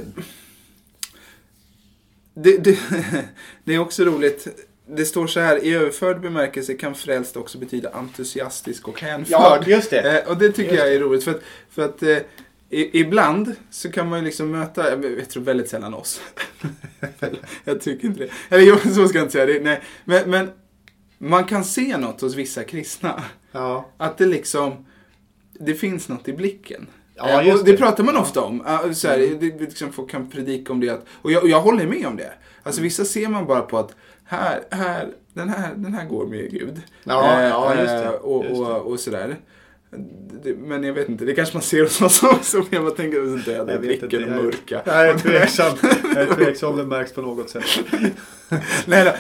Det är också roligt. Det står så här, i överförd bemärkelse kan frälst också betyda entusiastisk och hänförd. Ja, just det. Och det tycker jag är roligt. För att ibland så kan man ju liksom möta, jag tror väldigt sällan oss. Jag tycker inte det. Eller så ska jag inte säga det. Nej. Men man kan se något hos vissa kristna. Ja. Att det liksom, det finns något i blicken. Ja, just och det pratar man ofta om. Så här, det liksom, folk kan predika om det. Och jag håller med om det. Alltså vissa ser man bara på att den här går med Gud. Ja, just det. Och sådär. Men jag vet inte, det kanske man ser hos oss också. Men jag tänker att det är blicken och mörka. Nej, jag är tveksam om det märks på något sätt. Nej,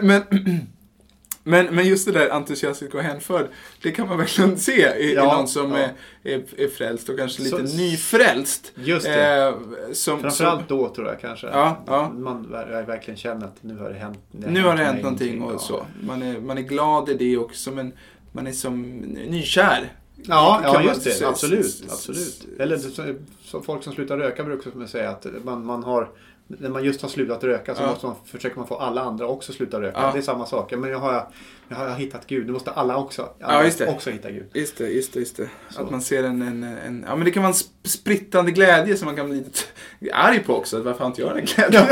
men just det där entusiastisk och hänförd, det kan man verkligen se i någon som är frälst och kanske lite nyfrälst. Just det. Framförallt då tror jag kanske. Ja. Man verkligen känner att nu har det hänt. Nu har det hänt någonting och så. Man är glad i det också, men man är som nykär. Ja, just det. Absolut. Eller så folk som slutar röka brukar man säga att man har, när man just har slutat röka så försöker man få alla andra också sluta röka. Ja. Det är samma sak. Men jag har hittat Gud. Nu måste alla också hitta Gud. Just det. Så. Att man ser en men det kan vara en sprittande glädje som man kan bli lite arg på också. Varför har inte jag den glädjen?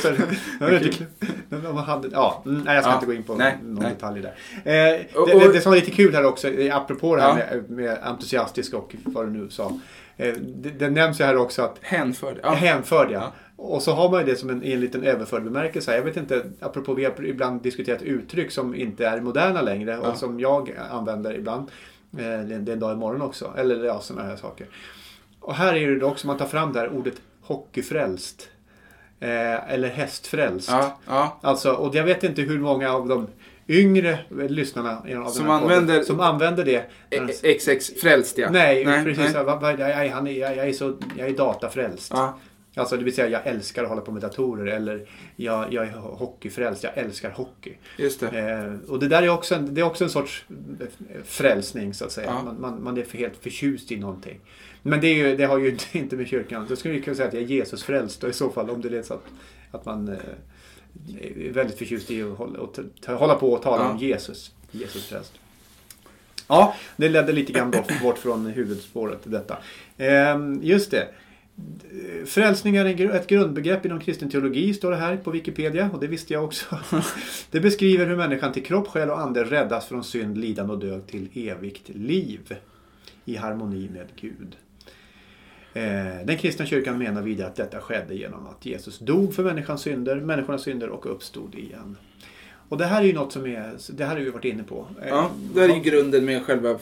Jag ska inte gå in på någon detalj där. Det som var lite kul här också, apropå det här med entusiastisk och vad du nu sa. Det nämns ju här också att hänförd, ja. Och så har man ju det som en liten överförd bemärkelse. Jag vet inte, apropå vi har ibland diskuterat uttryck som inte är moderna längre och som jag använder ibland. Det är en dag imorgon också. Eller sådana här saker. Och här är det också, man tar fram det här ordet hockeyfrälst. Eller hästfrälst. Ja. Alltså, och jag vet inte hur många av de yngre lyssnarna som använder det. XX frälst, ja. Nej, precis. Jag är datafrälst. Ja. Alltså det vill säga jag älskar att hålla på med datorer eller jag är hockeyfrälst, jag älskar hockey. Just det. Och det där är också en sorts frälsning så att säga. Ja. Man är helt förtjust i någonting. Men det har ju inte med kyrkan. Då skulle vi kunna säga att jag är Jesus frälst och i så fall om det är så att man är väldigt förtjust i att hålla på och tala om Jesus frälst. Ja, det ledde lite grann bort från huvudspåret till detta. Just det. Frälsning är ett grundbegrepp inom kristen teologi, står det här på Wikipedia, och det visste jag också. Det beskriver hur människan till kropp, själ och ande räddas från synd, lidande och död till evigt liv i harmoni med Gud. Den kristna kyrkan menar vidare att detta skedde genom att Jesus dog för människornas synder och uppstod igen. Och det här är ju något det här har vi varit inne på. Ja, det är ju grunden med själva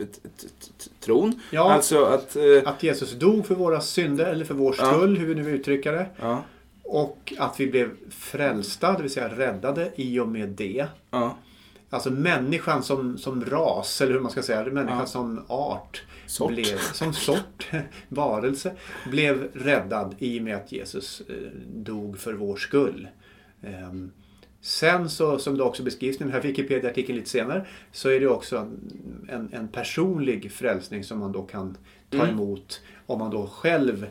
tron. Ja, alltså att Jesus dog för våra synder eller för vår skull, hur vi nu uttrycker det. Ja. Och att vi blev frälsta, det vill säga räddade i och med det. Ja. Alltså människan som ras, eller hur man ska säga, människan som art. Som varelse, blev räddad i och med att Jesus dog för vår skull. Sen så, som det också beskrivs i den här Wikipedia-artikeln lite senare, så är det också en personlig frälsning som man då kan ta emot om man då själv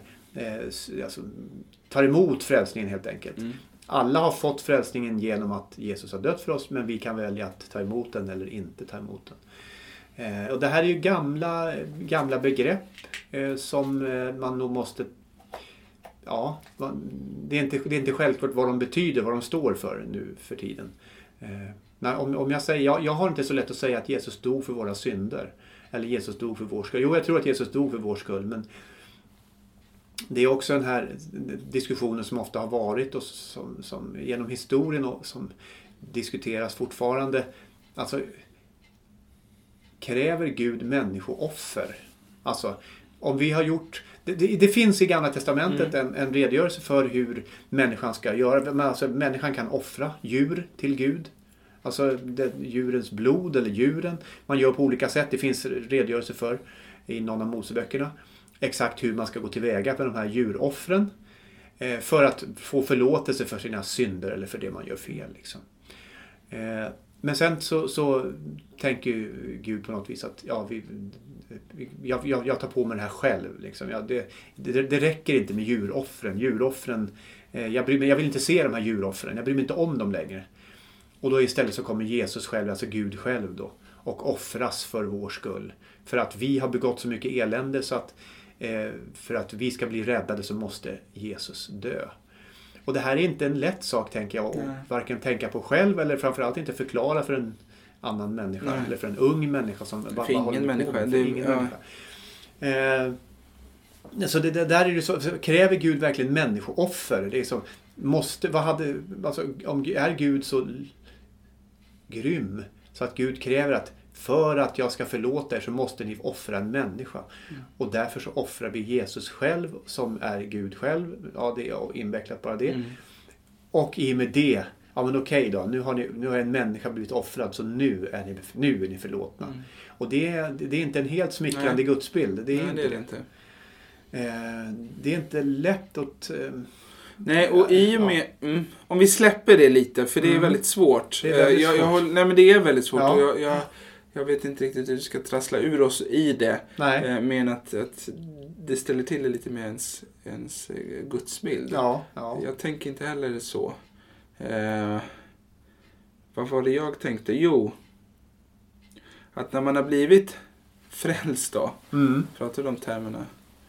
tar emot frälsningen helt enkelt. Alla har fått frälsningen genom att Jesus har dött för oss, men vi kan välja att ta emot den eller inte ta emot den. Och det här är ju gamla begrepp som man nog måste... Ja, det är inte självklart vad de betyder, vad de står för nu för tiden. Om jag säger, jag har inte så lätt att säga att Jesus dog för våra synder. Eller Jesus dog för vår skull. Jo, jag tror att Jesus dog för vår skull, men det är också den här diskussionen som ofta har varit och som genom historien och som diskuteras fortfarande. Alltså, kräver Gud människooffer? Alltså, om vi har gjort... Det finns i Gamla testamentet en redogörelse för hur människan ska göra. Alltså, människan kan offra djur till Gud. Alltså djurens blod eller djuren. Man gör på olika sätt. Det finns redogörelse för i någon av Moseböckerna. Exakt hur man ska gå tillväga för de här djuroffren. För att få förlåtelse för sina synder eller för det man gör fel. Liksom. Men sen så tänker ju Gud på något vis att jag tar på mig det här själv. Liksom. Det räcker inte med djuroffren. Jag vill inte se de här djuroffren. Jag bryr mig inte om dem längre. Och då istället så kommer Jesus själv, alltså Gud själv då, och offras för vår skull. För att vi har begått så mycket elände så att för att vi ska bli räddade så måste Jesus dö. Och det här är inte en lätt sak, tänker jag, att varken tänka på själv eller framförallt inte förklara för en annan människa eller för en ung människa som bara ingen människa. Så det där är det så, kräver Gud verkligen människooffer? Det är så, är Gud så grym så att Gud kräver att för att jag ska förlåta er så måste ni offra en människa. Och därför så offrar vi Jesus själv som är Gud själv. Ja, det är invecklat bara det. Och i och med det, ja men okej då, nu har en människa blivit offrad så nu är ni förlåtna. Och det är inte en helt smickrande gudsbild. Det är inte. Det är inte lätt att... Nej, och i och med... om vi släpper det lite, för det är väldigt svårt. Det är väldigt svårt. Nej, men det är väldigt svårt. Ja. Och jag vet inte riktigt hur vi ska trassla ur oss i det. Men att det ställer till det lite med ens gudsbild. Ja. Jag tänker inte heller så. Vad var det jag tänkte? Jo, att när man har blivit frälst då, pratar de termerna,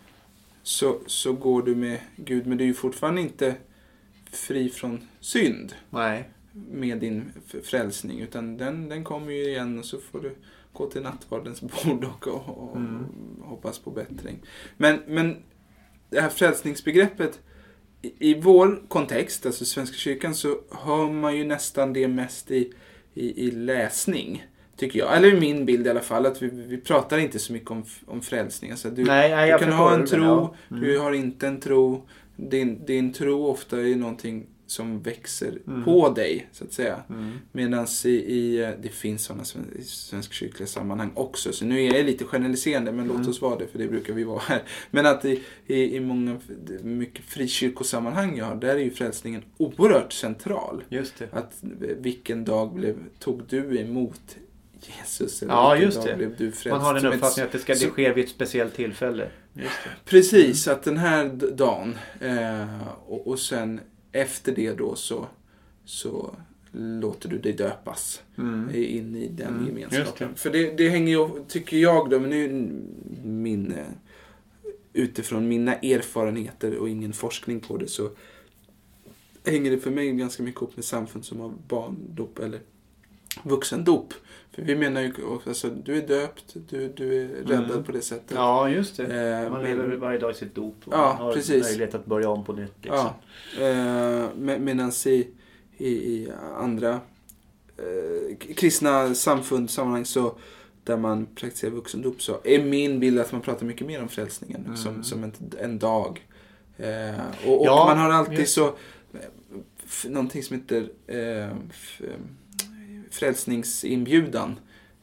så går du med Gud, men du är ju fortfarande inte fri från synd. Nej. Med din frälsning, utan den kommer ju igen och så får du gå till nattvardens bord och hoppas på bättring. Men det här frälsningsbegreppet i vår kontext, alltså Svenska kyrkan, så hör man ju nästan det mest i läsning, tycker jag. Eller i min bild i alla fall, att vi pratar inte så mycket om frälsning. Alltså du kan ha en tro, du har inte en tro. Din tro ofta är någonting som växer på dig, så att säga. Medan det finns sådana i svenska kyrkliga sammanhang också. Så nu är jag lite generaliserande, men låt oss vara det, för det brukar vi vara här. Men att i många mycket frikyrkosammanhang där är ju frälsningen oerhört central. Just det. Att vilken dag tog du emot Jesus? Eller ja, just det. Blev du frälst? Man har den uppfattningen att det sker vid ett speciellt tillfälle. Just det. Precis, att den här dagen och sen efter det då så låter du dig döpas in i den gemenskapen. För det hänger ju, tycker jag då, men nu utifrån mina erfarenheter och ingen forskning på det, så hänger det för mig ganska mycket upp med samfund som har barndop eller vuxendop. För vi menar ju, alltså, du är döpt, du är räddad på det sättet. Ja, just det. Man lever varje dag i sitt dop och ja, har precis. Möjlighet att börja om på nytt. Liksom. Ja. Medan i andra kristna sammanhang så där man praktiserar vuxendop, så är min bild att man pratar mycket mer om frälsningen som en dag. Och man har alltid så någonting som heter frälsningsinbjudan.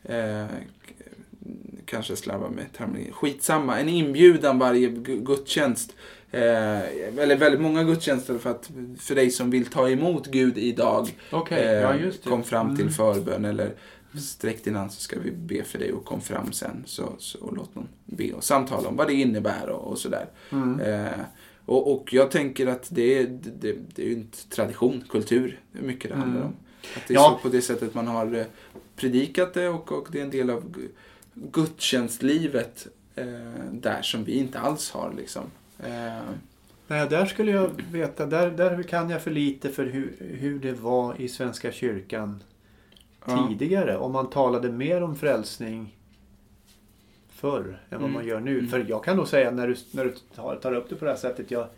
Kanske slarvar med termen. Skitsamma. En inbjudan varje gudstjänst. Eller väldigt många gudstjänster för dig som vill ta emot Gud idag. Just det. Kom fram till förbön eller sträck din hand så ska vi be för dig och kom fram sen. Så låt någon be och samtala om vad det innebär och sådär. Och jag tänker att det är ju en tradition, kultur, det är mycket det handlar om. Att det är så på det sättet man har predikat det och det är en del av gudstjänstlivet där som vi inte alls har liksom. Nej, där skulle jag veta, där kan jag för lite för hur det var i Svenska kyrkan tidigare. Om man talade mer om frälsning förr än vad man gör nu. För jag kan nog säga när du tar upp det på det här sättet, jag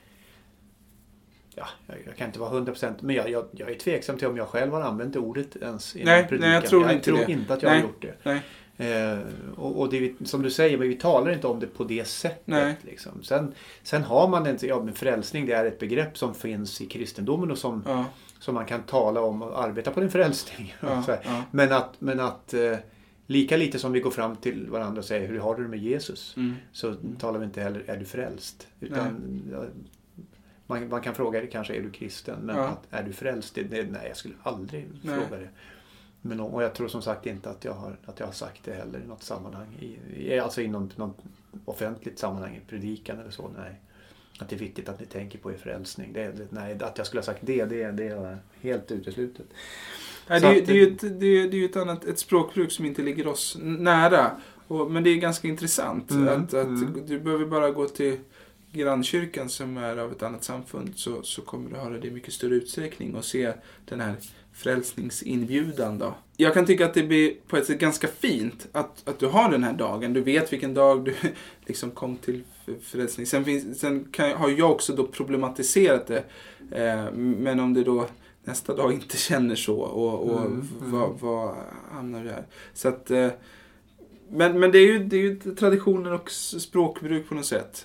kan inte vara 100%, men jag är tveksam till om jag själv har använt ordet ens i någon predikan. Nej, jag tror inte att jag har gjort det. Nej. Och det, som du säger, men vi talar inte om det på det sättet. Liksom. Sen har man inte, men frälsning, det är ett begrepp som finns i kristendomen och som man kan tala om och arbeta på din frälsning. Men att lika lite som vi går fram till varandra och säger hur har du det med Jesus, så talar vi inte heller är du frälst. Utan man kan fråga kanske är du kristen, men att, är du frälst? Nej, jag skulle aldrig fråga det. Men, och jag tror som sagt inte att jag har sagt det heller i något sammanhang. Alltså i någon offentligt sammanhang, i predikan eller så. Nej. Att det är viktigt att ni tänker på er frälsning. Nej, att jag skulle ha sagt det är helt uteslutet. Nej, det är ju ett språkbruk som inte ligger oss nära. Men det är ganska intressant. Att du behöver bara gå till grannkyrkan som är av ett annat samfund, så kommer du höra det i mycket större utsträckning och se den här frälsningsinbjudan då. Jag kan tycka att det blir på ett sätt ganska fint att du har den här dagen. Du vet vilken dag du liksom kom till frälsning. Sen har jag också då problematiserat det. Men om det då nästa dag inte känner så och vad hamnar det här? Så att men det är ju traditioner och språkbruk på något sätt.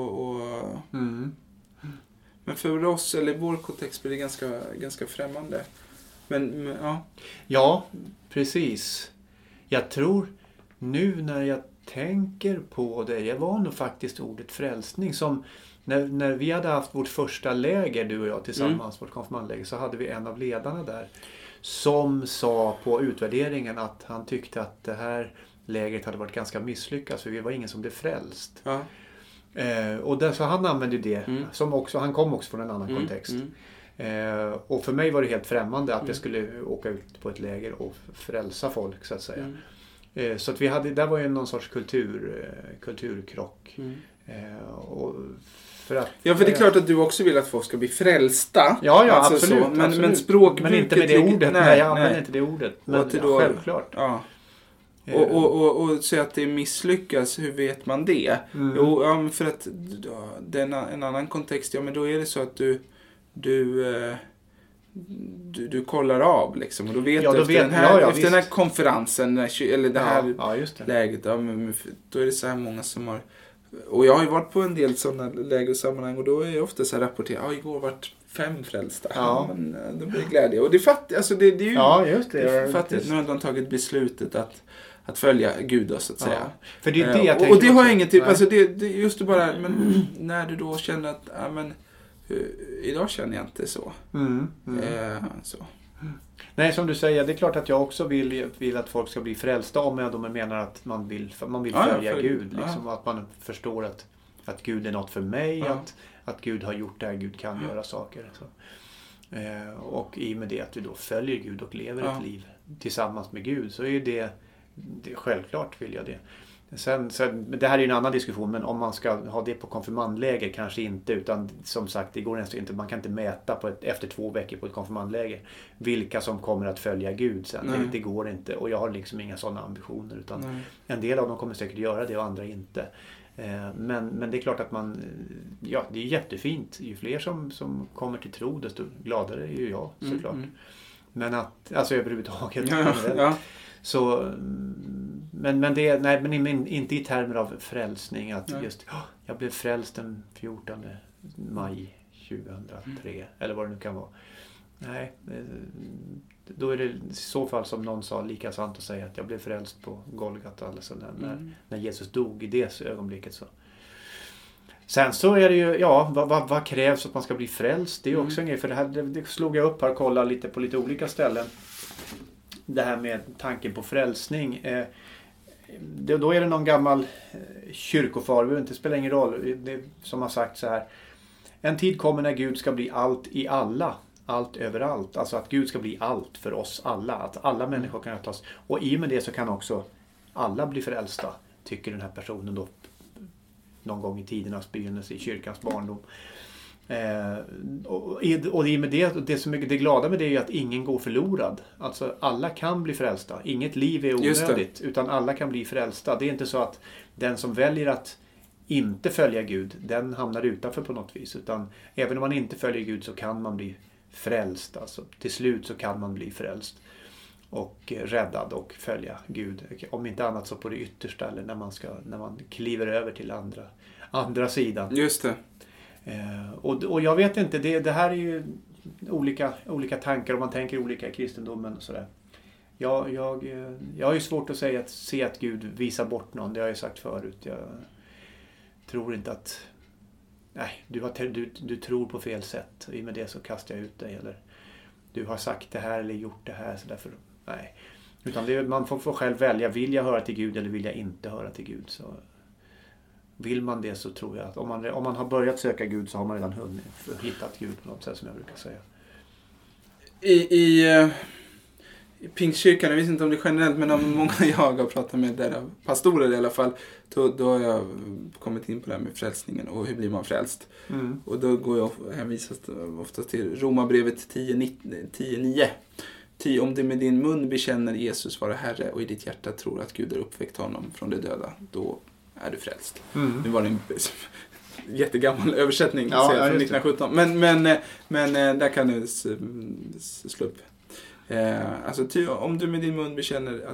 Men för oss, eller i vår kontext, blir det ganska främmande. Men ja. Ja, precis. Jag tror nu när jag tänker på det var nog faktiskt ordet frälsning som när vi hade haft vårt första läger, du och jag tillsammans, vårt konfirmandläger, så hade vi en av ledarna där som sa på utvärderingen att han tyckte att det här lägret hade varit ganska misslyckat, för vi var ingen som blev frälst. Ja. Och så han använde det som också, han kom också från en annan kontext. Och för mig var det helt främmande att jag skulle åka ut på ett läger och frälsa folk, så att säga. Så att vi hade, där var ju någon sorts kulturkrock. Och för det är klart att du också vill att folk ska bli frälsta. Ja, alltså absolut, så. Men absolut. Språkbruket... Men inte med det ordet. Nej, jag använder inte det ordet. Men då, självklart. Ja. Och säga att det misslyckas, hur vet man det? Jo, för att en annan kontext, men då är det så att du kollar av liksom, och då vet du efter den här konferensen eller det här läget, då är det så här många som har, och jag har ju varit på en del sådana läger och sammanhang, och då är jag ofta så här rapporterat, igår vart 5 frälsta. Men då blir det glädje, och det är fattigt, alltså det är ju det är fattigt. Nu har de tagit beslutet att följa Gud då, så att säga. För det är det jag och det har jag ingen typ, alltså det just det bara, men när du då känner att idag känner jag inte så. Så. Nej, som du säger, det är klart att jag också vill att folk ska bli frälsta, om jag då menar att man vill följa Gud. Liksom, att man förstår att Gud är något för mig, att Gud har gjort det här, Gud kan göra saker. Så. Och i och med det att du då följer Gud och lever ett liv tillsammans med Gud, så är det självklart vill jag det. Sen, det här är en annan diskussion, men om man ska ha det på konfirmandläger kanske inte, utan som sagt, det går nästan inte, man kan inte mäta efter 2 veckor på ett konfirmandläger vilka som kommer att följa Gud sen. Det går inte, och jag har liksom inga sådana ambitioner, utan en del av dem kommer säkert göra det och andra inte. Men det är klart att det är jättefint, ju fler som kommer till tro, desto gladare är ju jag, såklart. Men att, alltså överhuvudtaget. Så, men inte i termer av frälsning, att just jag blev frälst den 14 maj 2003 eller vad det nu kan vara. Nej, då är det i så fall, som någon sa, lika sant att säga att jag blev frälst på Golgata, alltså när Jesus dog i det ögonblicket. Så. Sen så är det ju, vad krävs att man ska bli frälst? Det är också en grej, för det slog jag upp här och kollade lite på lite olika ställen. Det här med tanken på frälsning. Då är det någon gammal kyrkofar, det spelar ingen roll, som har sagt så här: en tid kommer när Gud ska bli allt i alla, allt överallt. Alltså att Gud ska bli allt för oss alla, att alla människor kan tas. Och i och med det så kan också alla blir frälsta, tycker den här personen då någon gång i tidernas begynnelse i kyrkans barndom. Och i med det glada med det är ju att ingen går förlorad. Alltså alla kan bli frälsta. Inget liv är onödigt, utan alla kan bli frälsta. Det är inte så att den som väljer att inte följa Gud, den hamnar utanför på något vis. Utan även om man inte följer Gud så kan man bli frälst. Alltså, till slut så kan man bli frälst och räddad och följa Gud. Om inte annat så på det yttersta, eller när man kliver över till andra sidan. Just det. Och jag vet inte, det här är ju olika tankar och man tänker olika i kristendomen och sådär. Jag har ju svårt att se att Gud visar bort någon, det har jag ju sagt förut. Jag tror inte att du tror på fel sätt, och i med det så kastar jag ut dig, eller du har sagt det här eller gjort det här, så därför nej. Utan man får själv välja, vill jag höra till Gud eller vill jag inte höra till Gud. Så vill man det så tror jag att om man har börjat söka Gud så har man redan hittat Gud på något sätt, som jag brukar säga. I Pingstkyrkan, jag vet inte om det är generellt, men om många jag har pratat med där, pastorer i alla fall, då har jag kommit in på det här med frälsningen och hur blir man frälst. Och då går jag hänvisas oftast till Romarbrevet 10:9. Ty om du med din mun bekänner Jesus vara Herre och i ditt hjärta tror att Gud har uppväckt honom från de döda, då är du frälst. Nu var det en jättegammal översättning från 1917. Men där kan du slå upp. Alltså om du med din mun bekänner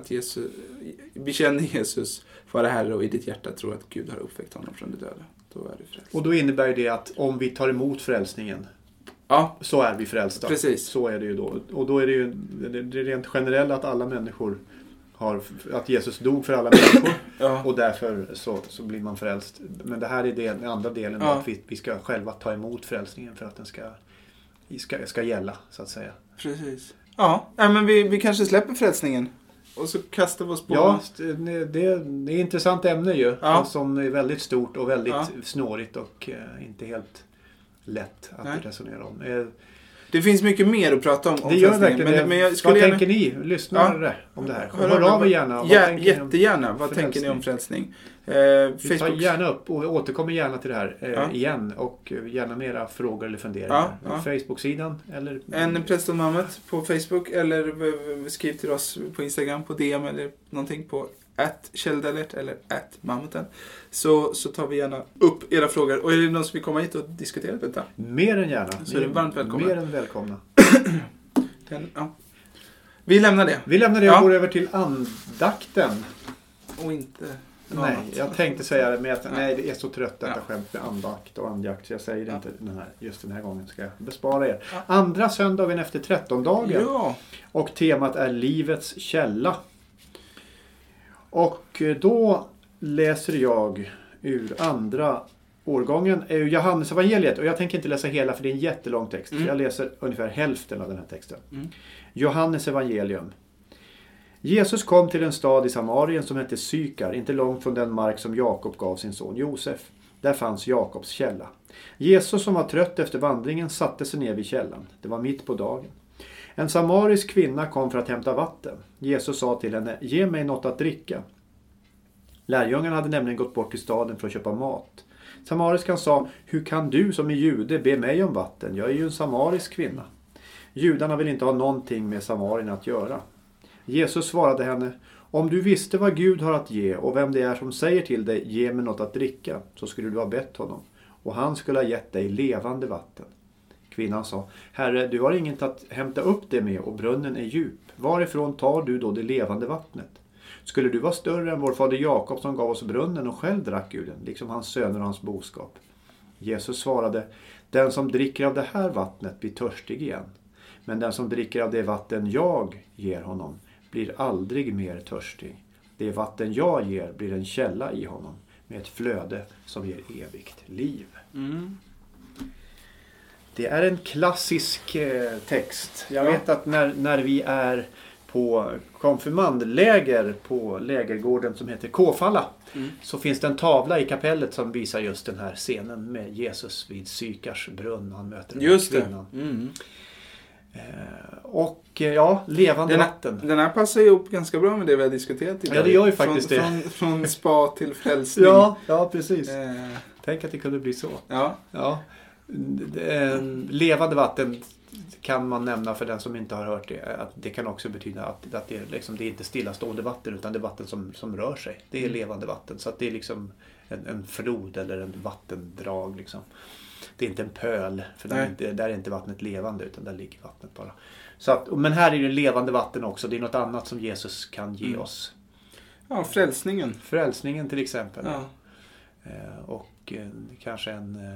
Jesus vara Herre och i ditt hjärta tror att Gud har uppväckt honom från de döda, då är du frälst. Och då innebär det att om vi tar emot frälsningen, så är vi frälsta. Precis. Så är det ju då. Och då är det ju det rent generellt att alla människor att Jesus dog för alla människor och därför så blir man frälst. Men det här är den andra delen, att vi ska själva ta emot frälsningen för att den ska gälla, så att säga. Precis. Ja, men vi kanske släpper frälsningen och så kastar vi oss på... Ja, det är ett intressant ämne ju, som är väldigt stort och väldigt snårigt och inte helt lätt att resonera om. Det finns mycket mer att prata om. Det gör verkligen men jag skulle tänker ni, lyssnare, om det här? Hör av er gärna. Jättegärna. Vad tänker ni om frälsning? Vi tar gärna upp och återkommer gärna till det här igen. Och gärna mera frågor eller funderingar. Facebook-sidan. Eller... En Präst och Mammut på Facebook. Eller skriv till oss på Instagram på DM eller någonting på @Kjelldalert eller @Mammuten. Så tar vi gärna upp era frågor. Och är det någon som vill komma hit och diskutera detta? Mer än gärna. Så är det varmt välkomna. Mer än välkomna. Vi lämnar det. Och går över till andakten. Och inte... Nej, jag tänkte säga det med att det är så trött detta skämt med andakt och andjakt, så jag säger det inte just den här gången, ska jag bespara er. Andra söndagen efter 13-dagen. Ja. Och temat är livets källa. Och då läser jag ur andra årgången, ur Johannes evangeliet, och jag tänker inte läsa hela för det är en jättelång text. Så jag läser ungefär hälften av den här texten. Johannes evangelium. Jesus kom till en stad i Samarien som hette Sykar, inte långt från den mark som Jakob gav sin son Josef. Där fanns Jakobs källa. Jesus, som var trött efter vandringen, satte sig ner vid källan. Det var mitt på dagen. En samarisk kvinna kom för att hämta vatten. Jesus sa till henne, ge mig något att dricka. Lärjungarna hade nämligen gått bort till staden för att köpa mat. Samariskan sa, hur kan du som är jude be mig om vatten? Jag är ju en samarisk kvinna. Judarna vill inte ha någonting med Samarien att göra. Jesus svarade henne, om du visste vad Gud har att ge och vem det är som säger till dig, ge mig något att dricka, så skulle du ha bett honom. Och han skulle ha gett dig levande vatten. Kvinnan sa, Herre, du har inget att hämta upp det med och brunnen är djup. Varifrån tar du då det levande vattnet? Skulle du vara större än vår fader Jakob som gav oss brunnen och själv drack ur den, liksom hans söner och hans boskap? Jesus svarade, den som dricker av det här vattnet blir törstig igen. Men den som dricker av det vatten jag ger honom blir aldrig mer törstig. Det vatten jag ger blir en källa i honom med ett flöde som ger evigt liv. Det är en klassisk text. Jag vet att när vi är på konfirmandläger på lägergården som heter Kåfalla, så finns det en tavla i kapellet som visar just den här scenen med Jesus vid Sykars brunn. Han möter den här kvinnan. Och levande vatten. Den här passar ju upp ganska bra med det vi har diskuterat idag. Ja, det gör ju faktiskt från spa till frälsning. Ja, precis. Tänk att det kunde bli så. Ja. Levande vatten kan man nämna för den som inte har hört det. Att det kan också betyda att det är inte stillastående vatten utan det är vatten som rör sig. Det är levande vatten. Så att det är liksom en flod eller en vattendrag. Liksom. Det är inte en pöl. För där är inte vattnet levande utan där ligger vattnet bara. Så att, men här är det levande vatten också. Det är något annat som Jesus kan ge oss. Ja, frälsningen. Frälsningen till exempel. Ja. Och kanske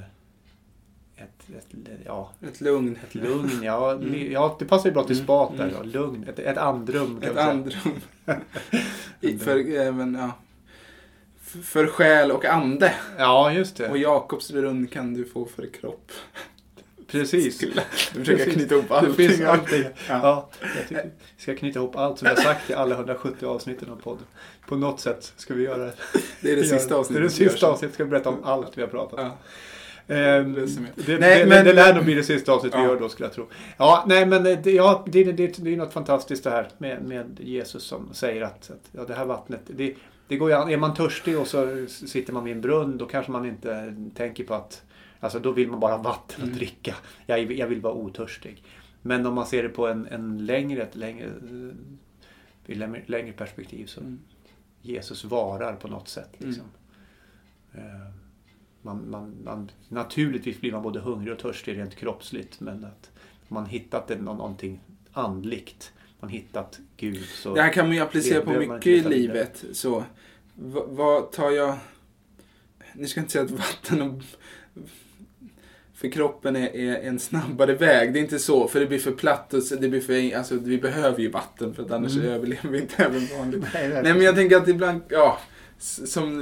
ett lugn. Ett lugn, ja, det passar ju bra till spat där. Ja. Lugn, ett andrum. Ett andrum. För själ och ande. Ja, just det. Och Jakobs rund kan du få för kropp. Precis. Du försöker knyta ihop allting. Det finns allting. Ja, jag ska knyta ihop allt som jag sagt i alla 170 avsnitten av podden. På något sätt ska vi göra det. Det är det sista avsnittet. Det är det sista avsnittet. Ska vi berätta om allt vi har pratat om. Ja. Det lär nog bli det sista avsnitt vi gör då, skulle jag tro. Ja, nej, men det är något fantastiskt det här med Jesus som säger att det här vattnet, det går ju an. Är man törstig och så sitter man vid en brunn, då kanske man inte tänker på att, alltså då vill man bara ha vatten att dricka. Jag vill vara otörstig. Men om man ser det på ett längre perspektiv så Jesus varar på något sätt liksom. Man naturligtvis blir man både hungrig och törstig rent kroppsligt, men att man hittat någonting andligt, man hittat Gud. Så det här kan man ju applicera på mycket i livet. Så, vad tar jag... Nu ska jag inte säga att vatten för kroppen är en snabbare väg. Det är inte så, för det blir för platt. Och det blir för, alltså, vi behöver ju vatten för att annars överlever vi inte även vanligt. Nej, men jag tänker att ibland, som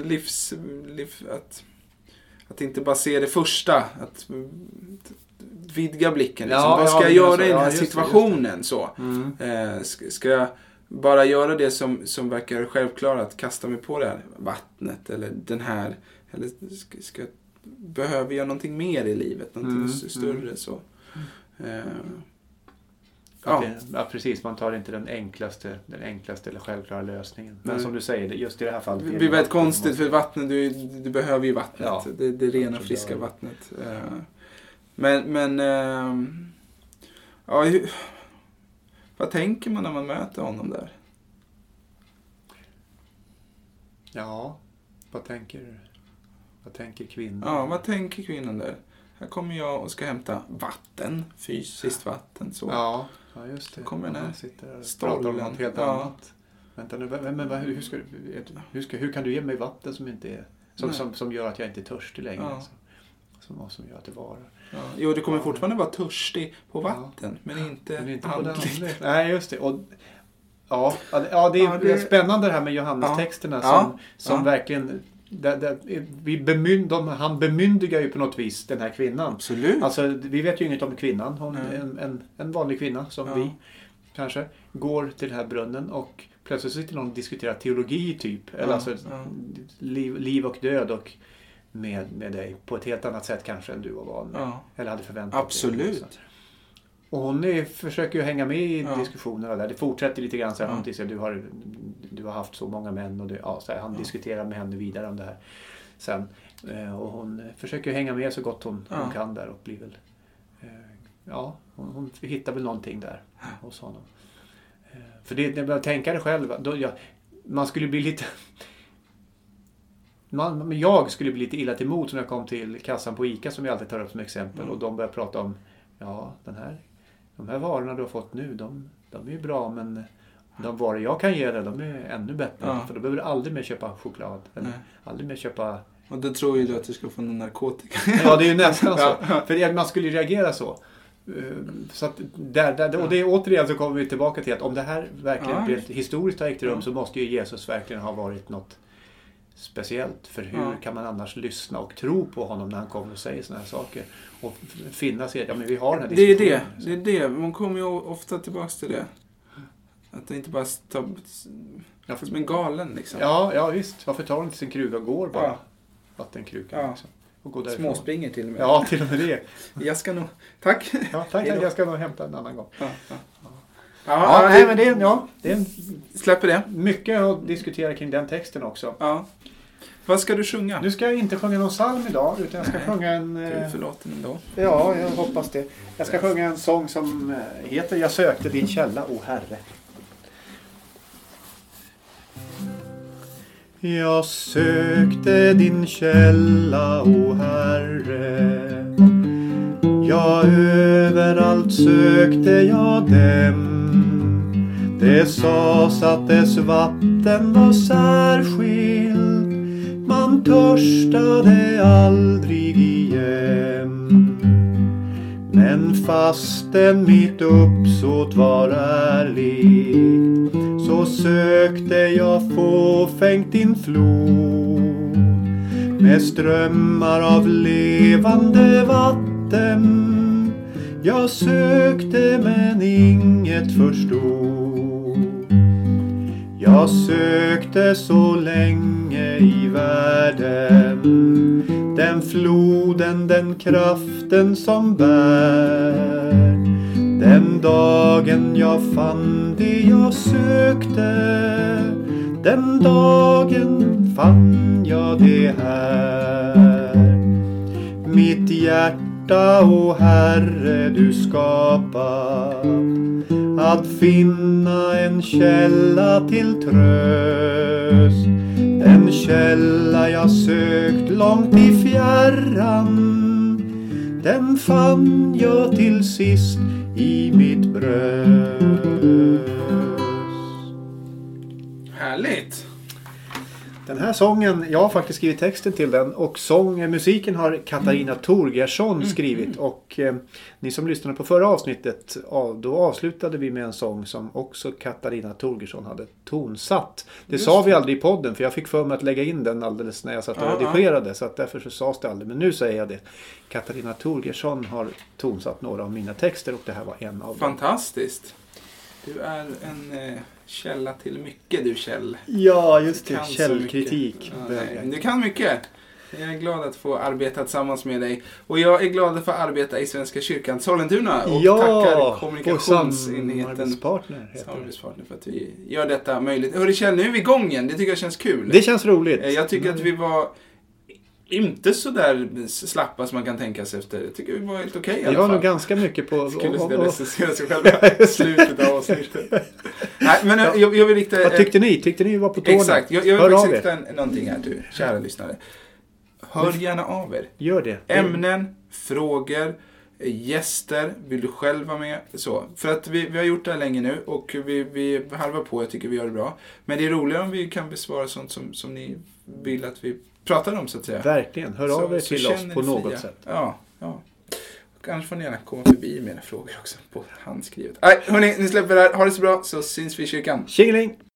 att inte bara se det första, att vidga blicken. Liksom. Vad ska jag göra i den här situationen? Så? Ska jag bara göra det som verkar självklart, att kasta mig på det här vattnet eller den här, eller behöver jag någonting mer i livet, någonting större så. Ja, precis. Man tar inte den enklaste eller självklara lösningen. Men som du säger, just i det här fallet... Det blir väldigt konstigt för vattnet, du behöver ju vattnet. Ja, det rena, friska vattnet. Vad tänker man när man möter honom där? Ja, vad tänker kvinnan? Ja, vad tänker kvinnan där? Här kommer jag och ska hämta vatten, fysiskt vatten. Så. Ja, just det. Kommer den här pratar om något helt annat. Vänta nu, hur kan du ge mig vatten som inte är som gör att jag inte är törstig längre? Ja. Som gör att det varar. Ja. Jo, du kommer fortfarande vara törstig på vatten, men inte andligt. Nej, just det. Och, det är spännande det här med Johannes-texterna som verkligen... Han bemyndigar ju på något vis den här kvinnan. Absolut. Alltså, vi vet ju inget om kvinnan. Hon är en vanlig kvinna som vi kanske går till den här brunnen och plötsligt sitter någon och diskuterar teologi typ. Eller alltså liv och död och med dig på ett helt annat sätt kanske än du var van med. Eller hade förväntat dig. Absolut. Och hon försöker ju hänga med i diskussionerna där. Det fortsätter lite grann så här, du har haft så många män och han diskuterar med henne vidare om det här sen. Och hon försöker hänga med så gott hon kan där och blir väl hon hittar väl någonting där hos honom. För det när jag tänker det själv man skulle bli lite jag skulle bli lite illa till mod när jag kom till kassan på ICA som jag alltid tar upp som exempel och de börjar prata om de här varorna du har fått nu, de är ju bra, men de varor jag kan ge dig, de är ännu bättre. För då behöver du aldrig mer köpa choklad. Eller aldrig mer köpa... Och då tror ju du att du ska få någon narkotika. Ja, det är ju nästan så. För man skulle ju reagera så. Så att och det är återigen så kommer vi tillbaka till att om det här verkligen historiskt har ägt rum så måste ju Jesus verkligen ha varit något speciellt. För hur kan man annars lyssna och tro på honom när han kommer och säger såna här saker och finna sig men vi har den här diskussionen. Det är det. Man kommer ju ofta tillbaka till det. Att det inte bara som en galen liksom. Ja, visst. Varför tar han inte sin kruga och går bara? Vattenkrukan liksom. och gå därifrån. Småspringer till och med. Ja, till och med det. Jag ska nog... Tack. Ja, tack. Jag ska nog hämta en annan gång. Ja, nej, men det är släpper det. mycket att diskutera kring den texten också. Ja. Vad ska du sjunga? Nu ska jag inte sjunga någon psalm idag, utan jag ska sjunga en... Du är förlåten ändå. Ja, jag hoppas det. Jag ska sjunga en sång som heter Jag sökte din källa, o Herre. Jag sökte din källa, o Herre. Ja, överallt sökte jag dem. Det sades att dess vatten var särskilt. Man törstade aldrig igen. Men fastän mitt uppsåt var ärligt, så sökte jag fåfängt din flod. Med strömmar av levande vatten. Jag sökte men inget förstod. Jag sökte så länge i världen. Den floden, den kraften som bär. Den dagen jag fann det jag sökte. Den dagen fann jag det här. Mitt hjärta, o Herre, du skapat. Att finna en källa till tröst. En källa jag sökt långt i fjärran. Den fann jag till sist i mitt bröst. Härligt. Den här sången, jag har faktiskt skrivit texten till den och musiken har Katarina Torgersson skrivit och ni som lyssnade på förra avsnittet, då avslutade vi med en sång som också Katarina Torgersson hade tonsatt. Det sa vi aldrig i podden för jag fick för mig att lägga in den alldeles när jag satt och redigerade så att därför så sades det aldrig, men nu säger jag det. Katarina Torgersson har tonsatt några av mina texter och det här var en av dem. Fantastiskt. Du är en källa till mycket, du Kjell. Ja, just det. Källkritik. Du kan mycket. Jag är glad att få arbeta tillsammans med dig. Och jag är glad att få arbeta i Svenska kyrkan Sollentuna. Och tackar kommunikationsenheten samarbetspartner för att vi gör detta möjligt. Hörru Kjell, nu är vi igång igen. Det tycker jag känns kul. Det känns roligt. Jag tycker att vi var inte så där slappa som man kan tänka sig efter. Jag tycker vi var helt okej i alla fall. Jag har nog ganska mycket på... Skulle recensera sig själva i slutet av avsnittet. Nej, men jag vill rikta... Vad tyckte ni? Tyckte ni var på tårna? Exakt. Jag vill rikta någonting här, du, kära lyssnare. Hör gärna av er. Gör det. Ämnen, frågor, gäster, vill du själv vara med? Så. För att vi har gjort det här länge nu och vi halvar på, jag tycker vi gör det bra. Men det är roligare om vi kan besvara sånt som ni vill att vi pratar om så att säga. Verkligen, hör av er till oss på något sätt. Ja. Och annars får ni gärna komma förbi med era frågor också på handskrivet. Nej, hörni, ni släpper det här. Ha det så bra så syns vi i kyrkan. Tjingeling!